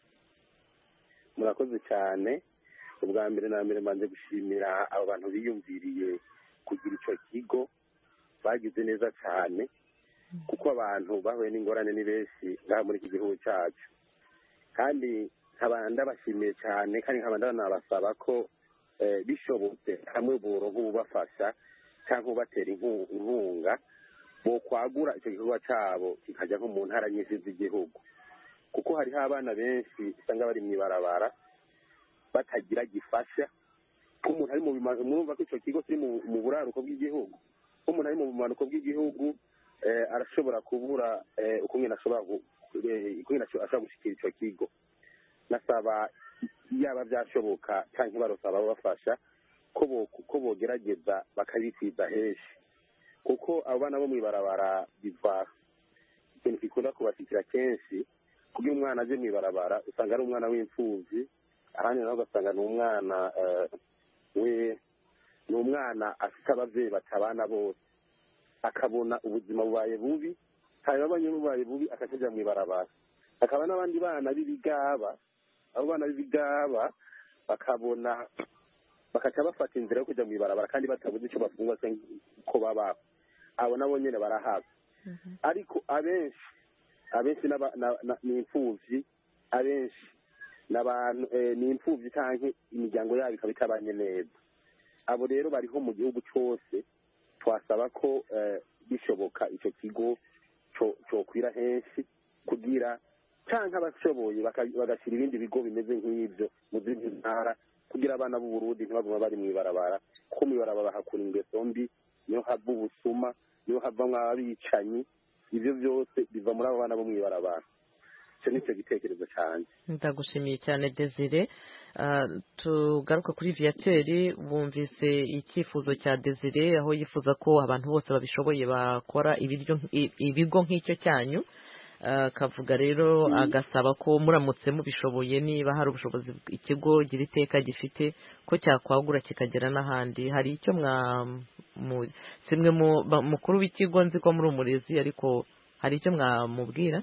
Murakoze cyane. Ubwa mbere na mbere mbanze gushimira abo bantu biyumviriye kugira icyo kigo, bagize neza cyane, kuko abantu bahuye n'ingorane ni benshi ngaha muri iki gihugu cyacu, kandi nkaba ndabashimiye cyane, kandi nkaba ndanabasaba ko bishobotse hamwe buro nk'ubafasha cyangwa ubatera inkunga bo kwagura icyo gikorwa cyabo kikajya nko mu ntara nyinshi z'igihugu, kuko hariho abana benshi usanga bari mu ibarabara batagira gifasha. Umuntu ari mu mwumva ko icyo kigo kiri mu buraruko bw'igihugu, umuntu ari mu bumanuko bw'igihugu arashobora kubura ukungene ashobora ashobora gushikira icyo kigo. Nasaba yaba byashoboka cyangwa barosaba babafasha ko bogerageza bakabikwiza henshi, kuko abo bana bo mw'ibarabara biva ikintu gikunda kubashikira kenshi. Kugira umwana aje mw'ibarabara usanga ari umwana w'imfuvyi, ahandi naho ugasanga ni umwana we ni umwana afite abavyeyi batabana bose, akabona ubuzima bubaye bubi, hanyuma abanye bubaye bubi akaja mw'ibarabara. Hakaba n'abandi bana b'ibigaba, abo bana b'ibigaba bakabona bakaca bafata inzira yo kuja mw'ibarabara kandi batabuze icyo bafungwa se ko babaho. Abo nabo nyene barahaba. Ariko abenshi abenshi ni imfuvyi, abenshi n'abantu ni imfuvyi canke imiryango yabo ikaba itabanye neza. Abo rero bariho mu gihugu cyose, twasaba ko bishoboka icyo kigo cyo kwira henshi kugira canke abashoboye bagashyira ibindi bigo bimeze nk'ibyo mu zindi ntara, kugira abana b'u Burundi ntibaguma bari mw'ibarabara, kuko mw'ibarabara hakura ingeso mbi, niyo hava ubusuma, niyo havamwo abicanyi. Ibyo byose biva muri abo bana bo mw'ibarabara. Icyo ni cyo gitekerezo cyane. Ndagushimiye cyane Desire. Tugaruka kuri Viateur, bumvise icyifuzo cya Desire aho yifuza ko abantu bose babishoboye bakora ibiryo ibigo nk'icyo cyanyu. Kavuga rero agasaba ko muramutse mubishoboye, niba hari ubushobozi ikigo Giriteka gifite, ko cyakwagura kikagera n'ahandi. Hari icyo mwa simwe mukuru w'ikigo, nzi ko muri umurezi, ariko hari icyo mwamubwira?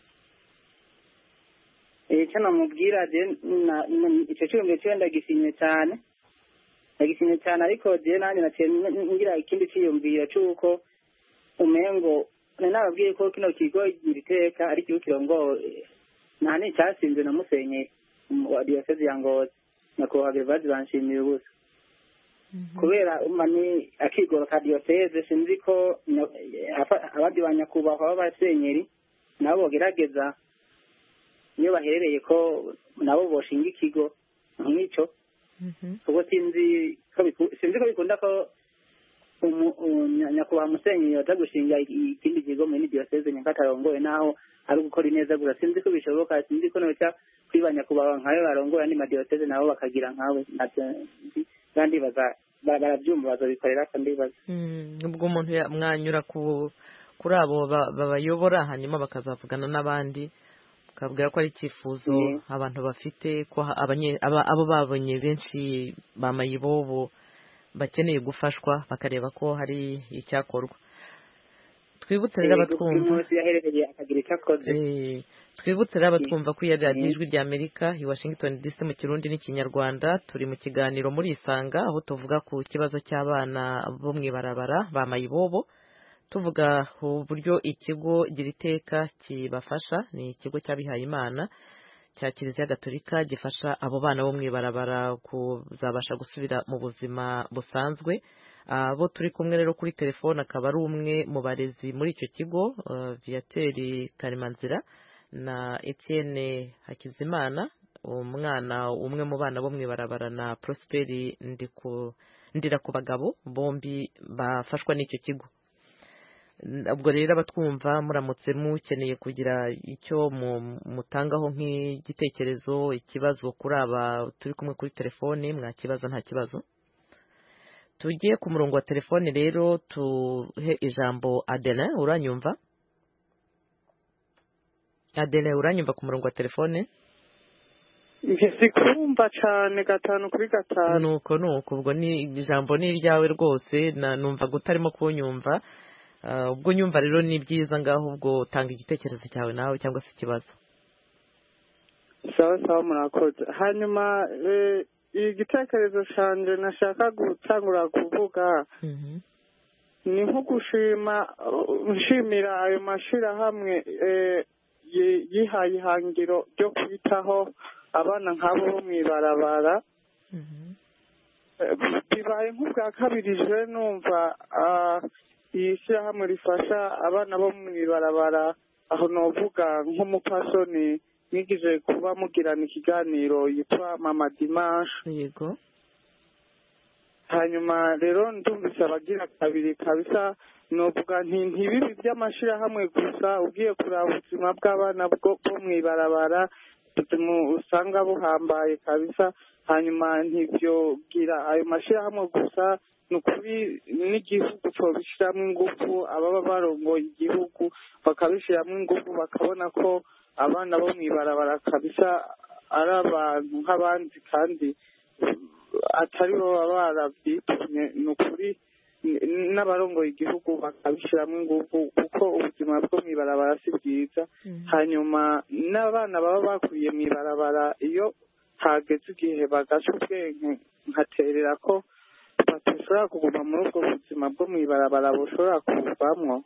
icyo namubwira icyo cyumviro cyo ndagishimye cyane ndagishimye cyane ariko je nanjye naciye ngira ikindi cyiyumviro cy'uko umengo nababwiye ko kino kigo Giriteka ari kigo kirongo nta n'icyasinze na musenye wa diocese ya Ngozi, nyakubahwa Gervase banshimiye ubusa ko kubera ni akigoro ka diyoseze sinzi ko abandi ba nyakubahwa b'abasenyeri nabo bogerageza iyo baherereye ko nabo boshinga ikigo nk'icyo kuko sinzi ko bikunda ko nyakubahwa musenyeri yaza gushinga ikindi kigo muri diyoseze nyakatarongoye naho ari gukora ineza gusa sinzi ko bishoboka sinzi ko noca kwiba nyakubahwa nkayo barongoye andi madiyoseze nabo bakagira nkawe kandi barabyumva bazabikorera kandi baza ubwo umuntu mwanyura kuri abo babayobora hanyuma bakazavugana n'abandi bakabwira ko ari icyifuzo abantu bafite ko abo babonye benshi bamayibobo bakeneye gufashwa bakareba ko hari icyakorwa twibutse rero abatwumva twibutse rero abatwumva ko iya radiyo ijwi rya Amerika i Washington D C mu kirundi n'ikinyarwanda turi mu kiganiro muri Isanga aho tuvuga ku kibazo cy'abana bo mu ibarabara ba mayibobo tuvuga uburyo ikigo gira iteka kibafasha ni ikigo cy'abihaye Imana cya Kiliziya Gatolika gifasha abo bana bo mu ibarabara kuzabasha gusubira mu buzima busanzwe abo turi kumwe rero kuri telefone akaba ari umwe mu barezi muri icyo kigo Viateur Karimanzira na Etienne Hakizimana umwana umwe mu bana bo mu ibarabara na Prosperi ndira ku bagabo bombi bafashwa n'icyo kigo. Ubwo rero abatwumva muramutse mukeneye kugira icyo mutangaho nk'igitekerezo ikibazo kuri aba turi kumwe kuri telefone mwakibaza nta kibazo. Tugiye ku murongo wa telefone rero tuhe ijambo Adela uranyumva? Adela uranyumva ku murongo wa telefone? Ngizikumva cyane gatanu kuri gatanu. Nuko nuko ubwo ni ijambo ni iryawe rwose numva gutarimo kunyumva. Ubwo nyumva rero ni byiza ngaho ubwo tanga igitekerezo cyawe nawe cyangwa se ikibazo. Sawa sawa murakoze. Hanyuma igitekerezo cyanje nashaka gutangura kuvuga ni nko gushima nshimira ayo mashirahamwe yihaye ihangiro ryo kwitaho abana nk'abo bo mu ibarabara. Bibaye nk'ubwa kabiri je numva iyi shyirahamwe rifasha abana bo mu ibarabara aho novuga nk'umupasoni nigije kuba mugirana ikiganiro yitwa Mama Dimanche. Yego. Hanyuma rero ndumvise abagira kabiri kabisa novuga nti ntibibi by'amashirahamwe gusa ugiye kuraba ubuzima bw'abana bwo mu ibarabara usanga buhambaye kabisa. Hanyuma ntibyogira ayo mashirahamwe gusa nukuri n'igihugu cyo bishyiramo ingufu ababa barongoye igihugu bakabishyiramo ingufu bakabona ko abana bo mu ibarabara kabisa ari abantu nk'abandi kandi atari bo baba barabyitumye ni ukuri n'abarongoye igihugu bakabishyiramo ingufu kuko ubuzima bwo mu ibarabara si bwiza. Hanyuma n'abana baba bakuriye mu ibarabara iyo hageze igihe bagaca ubwenge nkaterera ko bashobora kuguma muri ubwo buzima bwo mu ibarabara bushobora kuvamwo.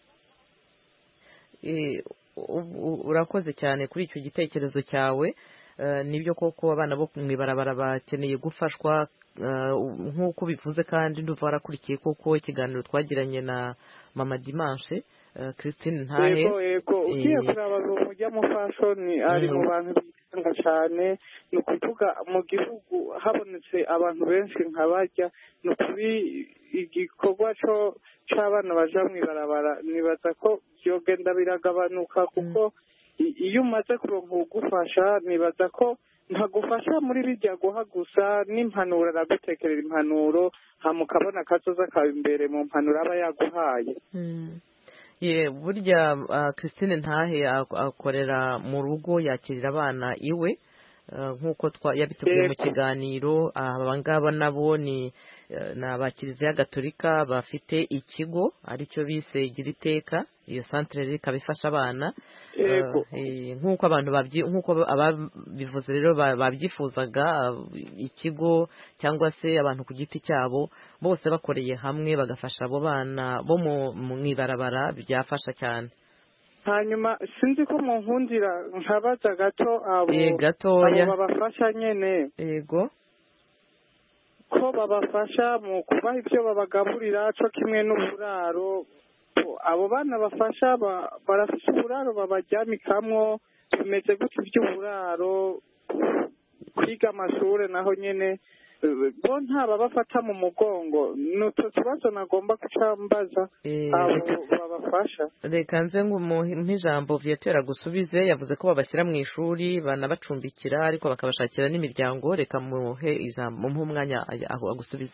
Urakoze cyane kuri icyo gitekerezo cyawe. Nibyo koko abana bo mu ibarabara bakeneye gufashwa nk'uko bivuze kandi ndumva warakurikiye koko ikiganiro twagiranye na Mama Dimanche Christine Ntahe. Yego yego ugiye kuraba umujya mu fashion ari mu bantu bitanga cyane ni ukuvuga mu gihugu habonetse abantu benshi nk'abajya ni ukuri igikorwa cyo cy'abana baja mu ibarabara nibaza ko byogenda biragabanuka kuko iyo umaze kuronka ugufasha nibaza ko ntagufasha muri bijya guha gusa n'impanuro aragutekerera impanuro hamukabona kazoza kawe imbere mu mpanuro aba yaguhaye. Ye burya Christine Ntahe akorera mu rugo yakirira abana iwe nk'uko yabitubwiye mu kiganiro. Abangaba nabo ni abakiriziya Gatolika bafite ikigo aricyo bise gira iteka. Iyo centre rika bifasha abana nk'uko abantu nk'uko ababivuze rero babyifuzaga ikigo cyangwa se abantu ku giti cyabo bose bakoreye hamwe bagafasha abo bana bo mu ibarabara byafasha cyane. Hanyuma sinzi ko mu nkundira nkabaza gato abo gatoya babafasha nyene. Yego. ko babafasha mu kubaha ibyo babagaburira cyo kimwe n'uburaro. Abo bana bafasha barafite uburaro babaryamikamwo, bimeze gutya iby'uburaro, kwiga amashuri naho nyine bo ntababafata mu mugongo. ni utwo tubazo nagomba gucambaza abo babafasha. reka nze nk'ijambo Viateur agusubize. yavuze ko babashyira mu ishuri banabacumbikira ariko bakabashakira n'imiryango. reka muhe ijambo muhe umwanya aho agusubize.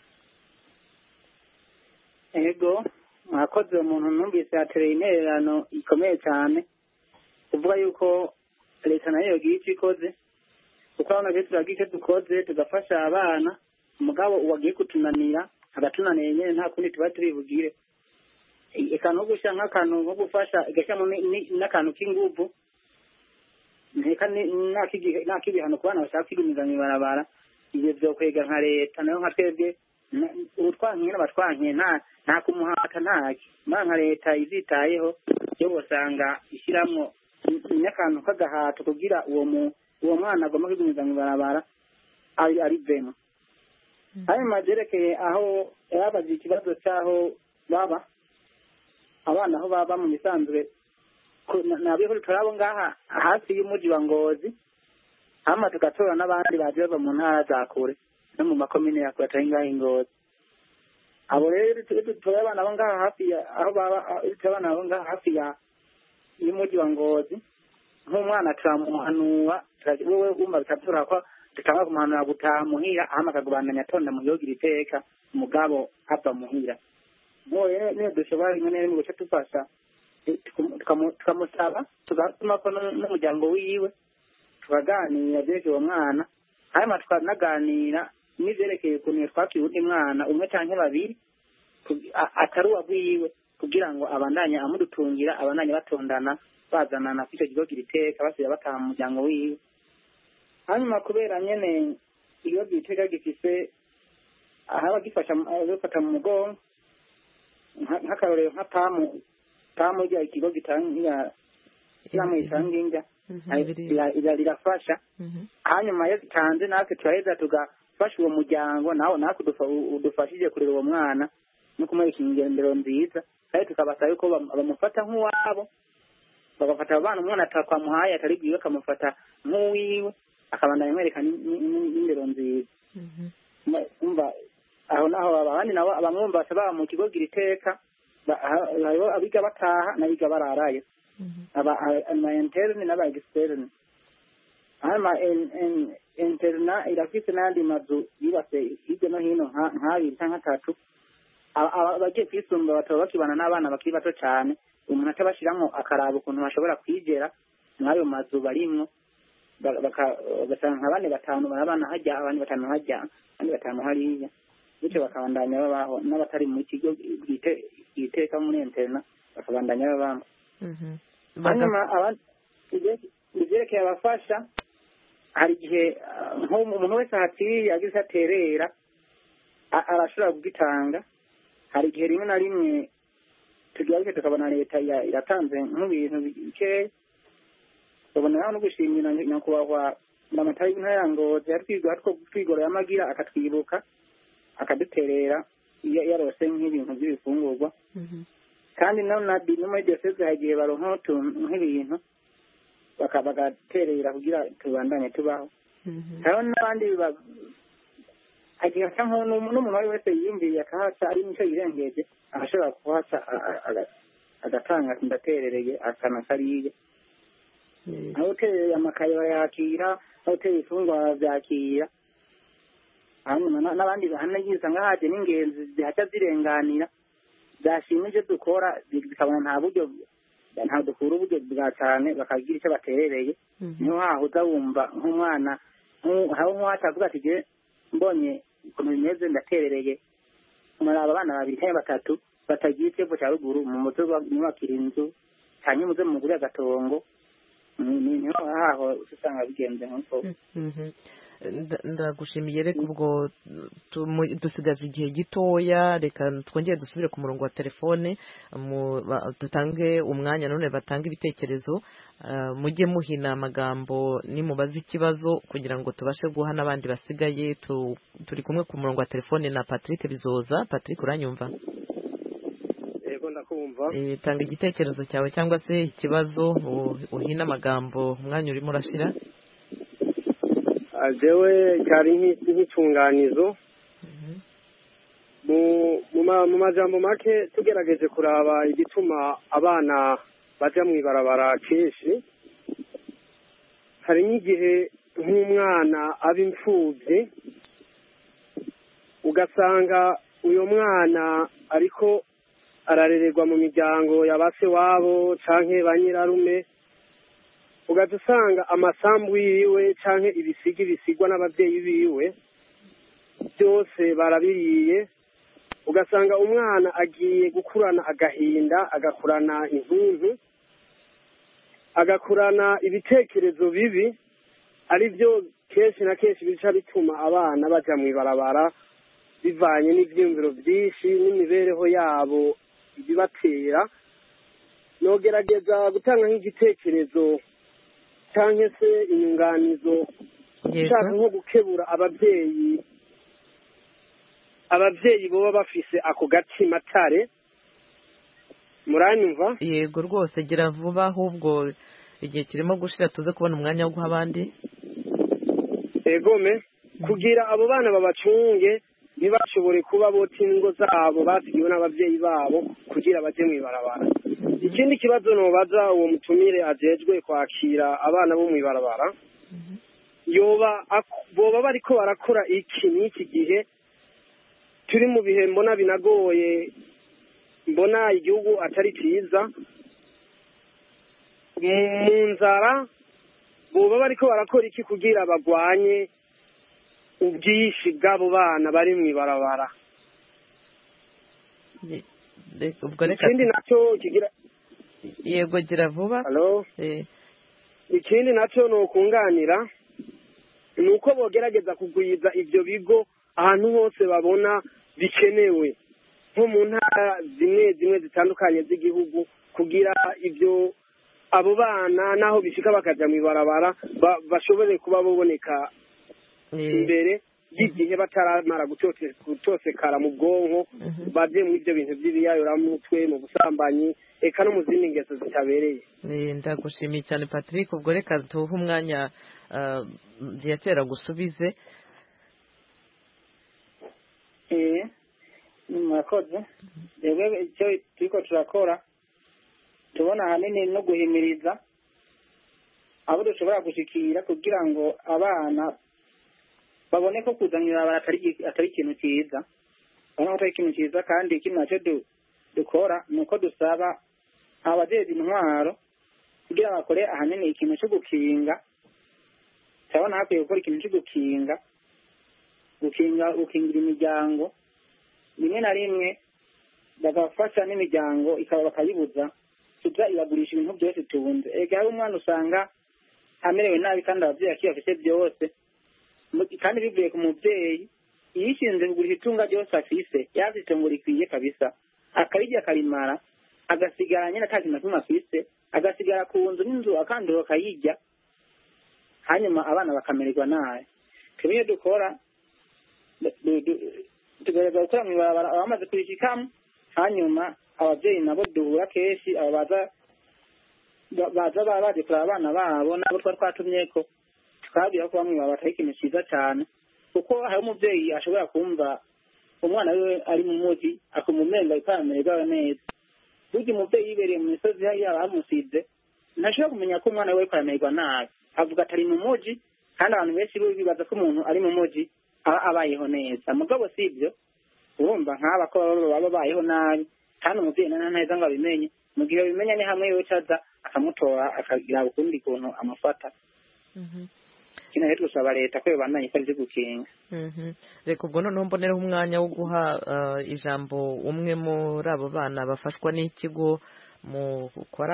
ego mwakoze. umuntu numvise yatereye intererano ikomeye cyane kuvuga yuko leta nayo yogira icyo ikoze, kuko abana benshi turagira icyo dukoze tugafasha abana, umugabo uwagiye kutunanira agatunaniye nyine nta kundi tuba turibugire. eka no gushyira nk'akantu nko gufasha igashyiramo n'akantu k'inguvu, n'ak'ibihano ku bana bashaka kwigumiza mu ibarabara. ibyo byokwega nka leta nayo nka twebwe ubu twankiye n'abatwankiye nta kumuhata ntaki mba nka leta izitayeho yo usanga ishyiramo n'akantu k'agahato kugira uwo mu uwo mwana agomba kwigumiza mu ibarabara ari ari vema. hanyuma byerekeye aho yabaze ikibazo cy'aho baba abana aho baba mu misanzwe nabiho turabo ngaha hafi y'umuji wa Ngozi, hama tugatora n'abandi baje bava mu ntara za kure no mu makomine ya kure atari ngaha Ngozi. abo rero tutora abana abo ngaha hafi aho baba abana abo ngaha hafi ya y'umuji wa Ngozi, nk'umwana turamuhanura wowe wumva bitatura ko tutanga kumuhanura gutaha muhira hama akagubandanya atonda mu yogira iteka umugabo ava muhira. Boye ne dushobora rimwe n'imwe guca tufasha tukamusaba tugatuma ko n'umuryango wiwe tukaganira byerekeye uwo mwana, hanyuma tukanaganira n'ibyerekeye ukuntu twakira undi mwana umwe cyangwa babiri atari uwa wiwe kugira ngo abandanye amudutungira abandanye batondana bazanana ku icyo kigo kiriteka basiba bataha mu muryango wiwe. hanyuma kubera nyene iyo giteka gifise ahaba gifasha gufata mu mugongo nk'akarorero nka pamu pamu rya ikigo gitanga yamwe isanginja irafasha. hanyuma iyo gitanze natwe turaheza tugafasha uwo muryango nawo natwe udufashije kurera uwo mwana no kumwereka ingendero nziza, kandi tukabasaba yuko bamufata nk'uwabo, bagafata abana umwana atakwamuhaye atari bwiwe akamufata nk'uwiwe akabandanya amwereka n'indero nziza. umva aho naho abandi nabo abamwumva basaba mu kigo giriteka hariho abiga bataha n'abiga bararayo, aba ama interne n'aba externe. hanyuma interna irafise n'andi mazu yibase hirya no hino nk'abiri cyangwa atatu. abagiye kwisumba bataba bakibana n'abana bakiri bato cyane, umuntu atabashyiramo akaraba ukuntu bashobora kwigera n'ayo mazu barimwo, bagasanga nka bane batanu barabana hajya abandi batanu hajya abandi batanu hariya, bityo bakabandanya babaho. n'abatari mu kigo giteka muri interna bakabandanya babamo. hanyuma ibyerekeye abafasha, hari igihe umuntu wese ahatiriye agize aterera arashobora kugitanga. hari igihe rimwe na rimwe tugiye tukabona leta iratanze nk'ibintu bikeya, baboneraho no gushimira nyakubahwa ndamatari y'intara ya Ngozi twigorora amagira akatwibuka akaduterera yarose nk'ibintu by'ibifungurwa. kandi no muri diyoseze hari igihe baronka nk'ibintu bagaterera kugira tubandanye tubaho. hariho n'abandi agira n'umuntu wari wese yiyumviriye akahaca ari nicyo yirengeje ashobora kuhaca agatanga ndaterereye akana kariye. aho utereye amakaye bayakira, aho utereye ifungwa byakira. hanyuma n'abandi bahanagiza nk'ahaje n'ingenzi zihaca zirenganira zashima ibyo dukora zikabona nta buryo nta dukura uburyo bwa cyane bakagira icyo baterereye. niho hahuza wumva nk'umwana aho nk'uwatavuga ati je mbonye ukuntu bimeze ndaterereye muri aba bana babiri cyangwa batatu batagiye ikigo cya ruguru mu muzo mwubakira inzu, hanyuma muze mugure agatongo niho aho usanga bigenze nk'uko ndagushimiye reka ubwo dusigaje igihe gitoya reka twongere dusubire ku murongo wa telefone dutange umwanya none batange ibitekerezo mujye muhina amagambo nimubaze ikibazo kugira ngo tubashe guha n'abandi basigaye turi kumwe ku murongo wa telefone na Patrick Bizoza. Patrick uranyumva? Yego ndakumva. Eh tanga igitekerezo cyawe cyangwa se ikibazo uhina amagambo umwanya urimo urashira. Ajewe cyari nk'icunganizo mu majambo make tugerageje kuraba igituma abana baja mu ibarabara kenshi hari n'igihe nk'umwana aba imfuvyi ugasanga uyo mwana ariko ararererwa mu miryango ya base wabo canke ba nyirarume ugaza usanga amasambu yiwe canke ibisigi bisigwa n'abavyeyi biwe byose barabiriye ugasanga umwana agiye gukurana agahinda agakurana intuntu agakurana ibitekerezo bibi ari byo kenshi na kenshi bica bituma abana baja mu ibarabara bivanye n'ivyiyumviro vyinshi n'imibereho yabo ibibatera. Nogerageza gutanga nk'igitekerezo cyangwa se inyunganizo ushaka nko gukebura ababyeyi ababyeyi boba bafise ako gatima tare. Muranyumva? Yego rwose gira vuba ahubwo igihe kirimo gushira tuze kubona umwanya wo guha abandi. Egome kugira abo bana babacunge ntibashobore kuba bota ingo zabo basigiwe n'ababyeyi babo kugira baje mu ibarabara. Ikindi kibazo nobaza uwo mutumire ajejwe kwakira abana bo mu ibarabara yoba boba bariko barakora iki n'iki gihe turi mu bihe mbona binagoye mbona igihugu atari cyiza mu nzara boba bariko barakora iki kugira bagwanye ubwishi bw'abo bana bari mu ibarabara. Ikindi nacyo kigira yego gira vuba. Hello eh ikindi nacyo no kunganira nuko bogerageza kugwiza ivyo bigo ahantu hose babona bikenewe nko mu ntara zimwe zimwe zitandukanye z'igihugu kugira ivyo abo bana naho bishika bakaja mu ibarabara bashobore kuba baboneka imbere y'igihe bataramara gutosekara mu bwonko baje mu ivyo bintu by'ibiyayuramutwe mu busambanyi eka no mu zindi ngeso zitabereye. Ndagushimiye cyane Patrick ubwo reka tuhe umwanya Viateur gusubize. Eh murakoze rero icyo turiko turakora tubona hanini no guhimiriza abo dushobora gushikira kugira ngo abana babone ko kuzanira atari atari ikintu cyiza babone ko ikintu cyiza kandi ikintu nacyo dukora nuko dusaba abajejwe intwaro kugira bakore ahanini ikintu cyo gukinga cyabona hakwiye gukora ikintu cyo gukinga gukinga gukingira imiryango rimwe na rimwe bagafasha n'imiryango ikaba bakayibuza tuza ibagurisha ibintu byose tubunze ega hari umwana usanga amerewe nabi kandi ababyeyi akiyafise byose kandi bivuye ku mubyeyi yishinze kugurisha itunga ryose afise yazi itongo rikwiye kabisa akarirya akarimara agasigara nyine nta kintu na kimwe afise agasigara ku nzu n'inzu akandura akayirya hanyuma abana bakamererwa nabi. Twebwe dukora tugerageza gukora mu ibarabara abamaze kurishikamo hanyuma ababyeyi nabo duhura kenshi abo baza baza baje kuraba abana babo nabo twari twatumye ko twabwira ko bamwe baba batari ikintu cyiza cyane kuko hari umubyeyi ashobora kumva umwana we ari mu muji akumumenga ikamererwa neza burya umubyeyi yibereye mu misozi yaba amusize ntashobora kumenya ko umwana we kwamererwa nabi avuga atari mu muji kandi abantu benshi bibaza ko umuntu ari mu muji abayeho neza mugabo si ibyo urumva nk'aba ko baba babayeho nabi kandi umubyeyi nana neza ngo abimenye mu gihe abimenya ni hamwe yo caza akamutora akagira ukundi kuntu amufata. Kino rero gusaba leta ko yobandanya ikora ivyo gukinga. Reka ubwo noneho mbonereho umwanya wo guha ijambo umwe muri abo bana bafashwa n'ikigo mukoramo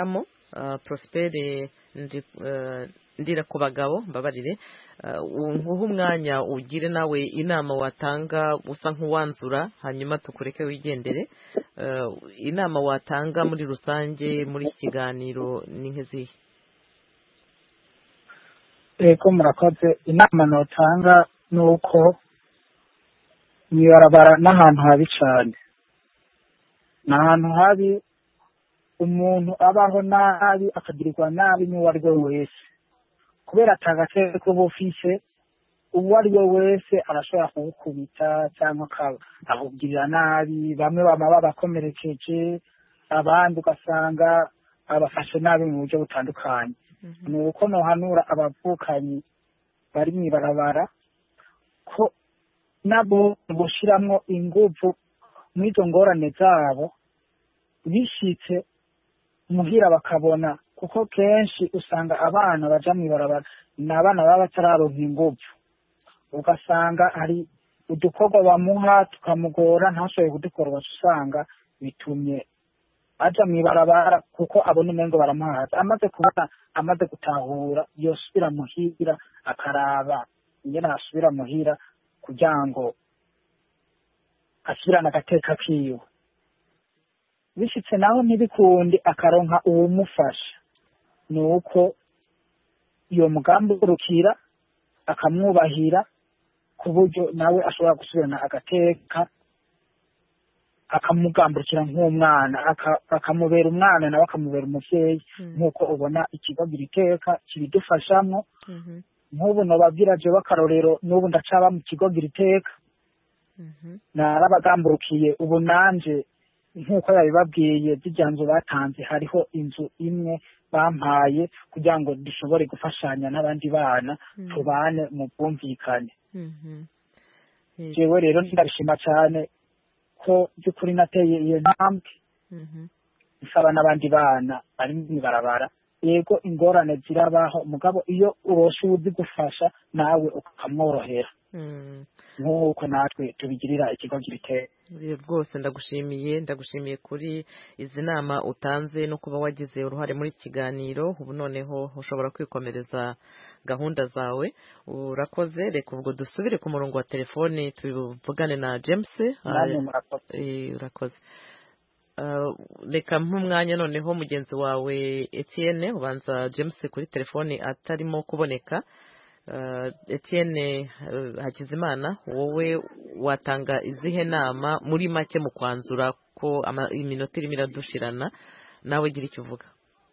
Prospere ndira ku bagabo mbabarire nguhe umwanya ugire nawe inama watanga usa nk'uwanzura hanyuma tukureke wigendere. Inama watanga muri rusange muri iki kiganiro ni nk'izihe? Eko murakoze. Inama notanga ni uko mwibarabara n'ahantu habi cyane, ni ahantu habi umuntu abaho nabi akagirirwa nabi n'uwo ari we wese, kubera atagace kuba ufise uwo ari we wese arashobora kugukubita cyangwa akakugirira nabi. Bamwe bama babakomerekeje, abandi ugasanga abafashe nabi mu buryo butandukanye. Ni uko nohanura abavukanyi bari mwibarabara ko nabo gushiramwo inguvu mw'izo ngorane zabo bishitse muhira bakabona, kuko kenshi usanga abana baja mwibarabara ni abana baba batararonka inguvu, ugasanga hari udukorwa bamuha tukamugora ntashoboye kudukora, usanga bitumye aja mwibarabara kuko abona umengo baramuhaza. Amaze kubona amaze gutahura yosubira muhira akaraba ingene asubira muhira kugira ngo asubirane agateka kiwe. Bishitse naho ntibikundi akaronka uwumufasha, ni uko iyo mugambi urukira akamwubahira ku buryo nawe ashobora gusubirana agateka, akamugamburikira nk'umwana, akamubera umwana nawe akamubera umuvyeyi. Nk'uko ubona ikigo Giriteka kibidufashamwo. Nk'ubu nobabwira jewe akarorero, n'ubu ndacaba mu kigo Giriteka, narabagamburukiye. Ubu nanje nk'uko yabibabwiye zirya nzu batanze, hariho inzu imwe bampaye kugira ngo dushobore gufashanya n'abandi bana tubane mu bwumvikane. Jewe rero ndabishima cyane ko by'ukuri nateye iyo ntambwe, nsaba n'abandi bana bari mwibarabara. Yego ingorane zirabaho, mugabo iyo uroshe uzi gufasha nawe ukamworohera nk'uko natwe tubigirira ikigo Giriteka. Rwose ndagushimiye ndagushimiye kuri izi nama utanze no kuba wagize uruhare muri kiganiro. Ubu noneho ushobora kwikomereza gahunda zawe. Urakoze. Reka ubwo dusubire ku murongo wa telefone tuvugane na James. Urakoze. Reka nk'umwanya noneho mugenzi wawe Etienne, ubanza James kuri telefone atarimo kuboneka. Etienne Hakizimana, wowe watanga izihe nama muri make mu kwanzura ko iminota irimo iradushirana, nawe gira icyo uvuga?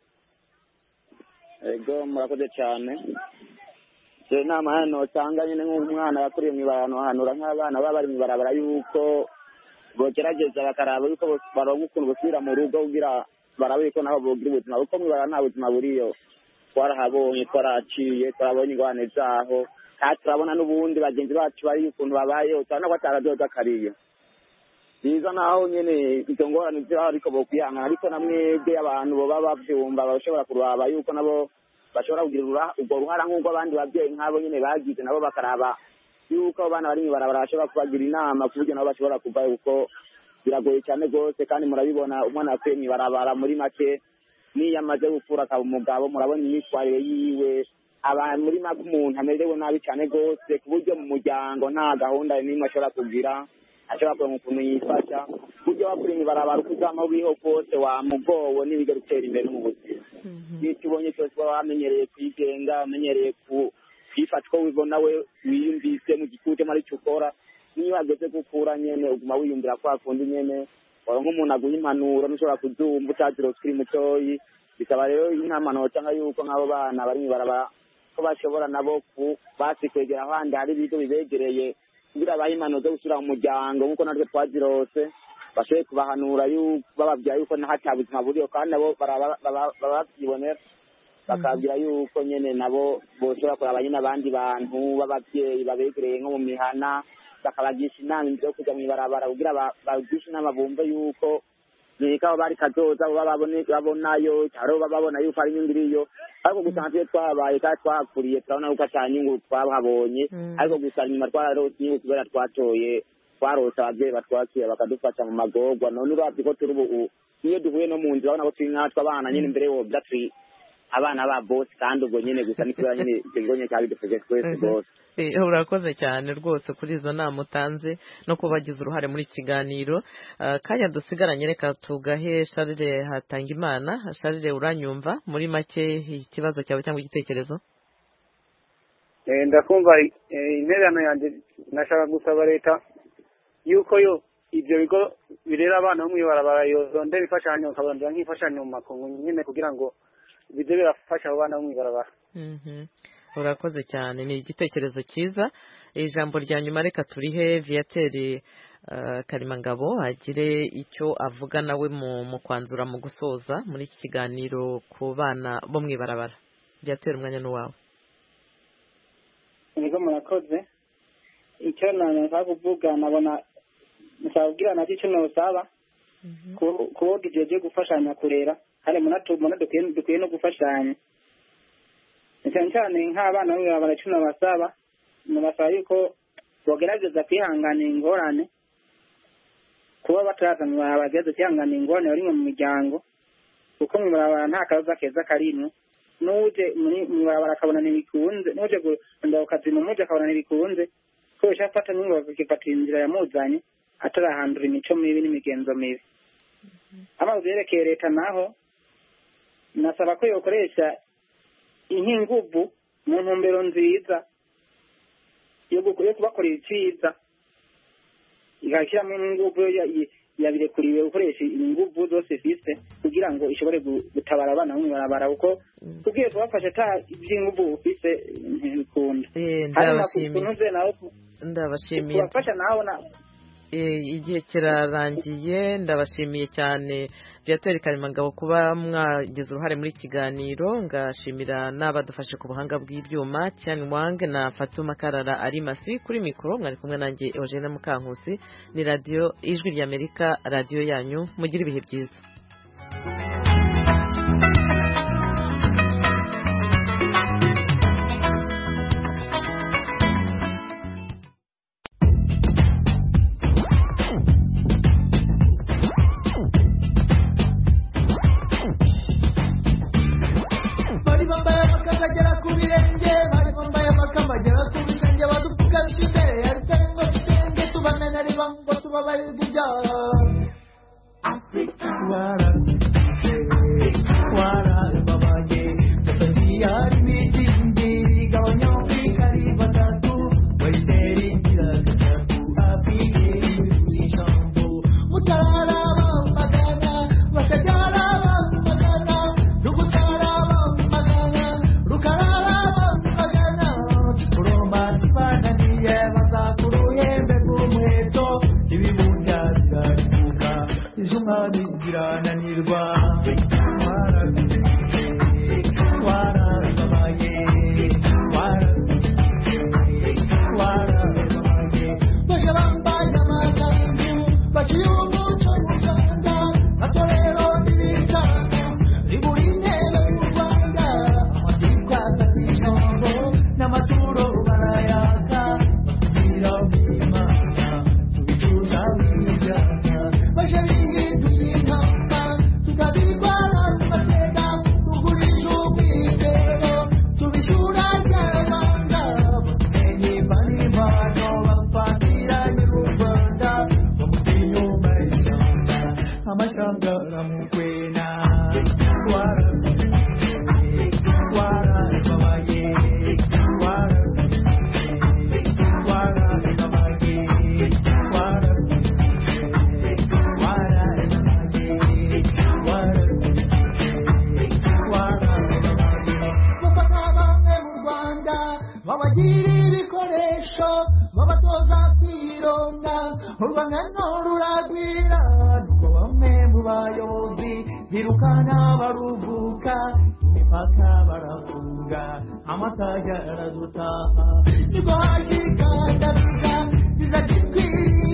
Ego murakoze cyane. Je nama hano tanga nyine nk'umwana yakuriye mwibarano hanura nk'abana baba bari mwibarabara yuko bogerageza bakaraba yuko baronka ukuntu bosubira mu rugo kugira barabe ko naho bogira ubuzima, kuko mwibarano nta buzima buriyo. Twarahabonye, twaraciye, twarabonye ingwane zaho, kandi turabona n'ubundi bagenzi bacu bari ukuntu babayeho, turabona ko ataradoda akariyo. Biza naho nyene izo ngorane ziraho ariko bokwihangana, ariko namwebwe abantu boba bavyumva bashobora kuraba yuko nabo bashobora kugira urwo ruhara nk'uko abandi babyeyi nk'abo nyene bagize, nabo bakaraba yuko abana bari mwibarabara bashobora kubagira inama ku buryo nabo bashobora kuvayo, kuko biragoye cyane rwose. Kandi murabibona umwana yakuye mwibarabara muri make niyo amaze gukura akaba umugabo, murabona imyitwarire yiwe aba muri make umuntu amerewe nabi cyane rwose, ku buryo mu muryango nta gahunda n'imwe ashobora kugira, ashobora kuronka ukuntu yifasha. Buryo wakuri mwibarabara uko uzama uriho kose wamugowe n'ibiga gutera imbere mu buzima. N'icyo ubonye cyose uba wamenyereye kwigenga, wamenyereye kwifata uko wibona we wiyumvise mu gikute muri cyo ukora. Niyo wageze gukura nyene uguma wiyumvira kwa kundi nyene, waronka umuntu aguha impanuro ntushobora kuzumva utazira ukiri mutoyi. Bikaba rero inama notanga yuko nk'abo bana bari mwibarabara ko bashobora nabo basi kwegera ahandi hari ibigo bibegereye kugira abahe impanuro zo gusubira mu muryango nk'uko natwe twazirose, bashoboye kubahanura yuko bababwira yuko nta buzima buriyo, kandi nabo babyibonera bakabwira yuko nyene nabo boshobora kuraba nyine abandi bantu b'ababyeyi babegereye nko mu mihana, bakabagisha inama yo kujya mwibarabara kugira bagisha inama bumve yuko nika bari kazoza babonayo cyaro babona yuko ari inyungu iriyo. Ariko gusa natwe twabaye kandi twakuriye turabona yuko atanyungu twahabonye, ariko gusa nyuma twararose inyungu kubera twatoye twarose ababyeyi batwakira bakadufasha mu magorwa. None uravye ko turi ubu niyo duhuye no mu nzira urabona ko turi nkatwe abana nyine imbere yo turi abana ba boss kandi ubwo nyine gusa ni kubera nyine icyo kigo nyine cyabidufashe twese rwose. Urakoze cyane rwose kuri izo nama utanze no kubagiza uruhare muri kiganiro. Kanya dusigaranye reka tugahe Charles Hatangimana. Charles, uranyumva muri make ikibazo cyawe cyangwa igitekerezo? Ndakumva intererano yanjye. Nashaka gusaba leta yuko yo ibyo bigo birera abana bo mwibarabara yozondera ifashanyo kabandira nk'ifashanyo mu makungu nyine kugira ngo bize birafasha abo bana bo mwibarabara. Mhm. Urakoze cyane, ni igitekerezo cyiza. Ijambo rya nyuma reka turihe Viateur uh, Karimangabo agire icyo avuga nawe mu, mu kwanzura mu gusoza muri iki kiganiro ku bana bo mwibarabara. Viateur, umwanya n'uwawe. Niko murakoze. Icyo nashaka kuvuga nabona nshaka nacyo cyo nosaba ko gijeje gufashanya kurera hari munatubona dukwiye no gufashanya cyane cyane nk'abana bamwe baracuna basaba nabasaba yuko bogerageza kwihangana ingorane kuba batarazanwa abageze kwihangana ingorane bari mu miryango kuko mu barabara nta kaza keza karimwe nuje mu barabara akabona ntibikunze nuje gunda ukazi mu muje akabona ntibikunze ko yashafata n'ingo kifatira inzira yamuzanye atarahandura imico mibi n'imigenzo mibi. Ama byerekeye leta naho nasaba ko yokoresha inkingubu mu ntumbero nziza yo kubakorera icyiza igashyiramo ingubu yabirekuriwe gukoresha ingubu zose ifite kugira ngo ishobore gutabara abana bo mwibarabara kuko kubwiye kubafasha ata iby'ingubu ufite ntibikunda. Ndabashimiye. Kubafasha naho na igihe kirarangiye. Ndabashimiye cyane Viateur Karimangabo kuba mwagize uruhare muri kiganiro. Ngashimira n'abadufashe ku buhanga bw'ibyuma Tian Wang na Fatuma Karara Arimasi. Kuri mikoro mwari kumwe nanjye Eugene Mukankusi. Ni radio Ijwi ry'Amerika, radio yanyu. Mugire ibihe byiza. Amata ya razutaha, ibaji kanda bisa, bisa kikiri.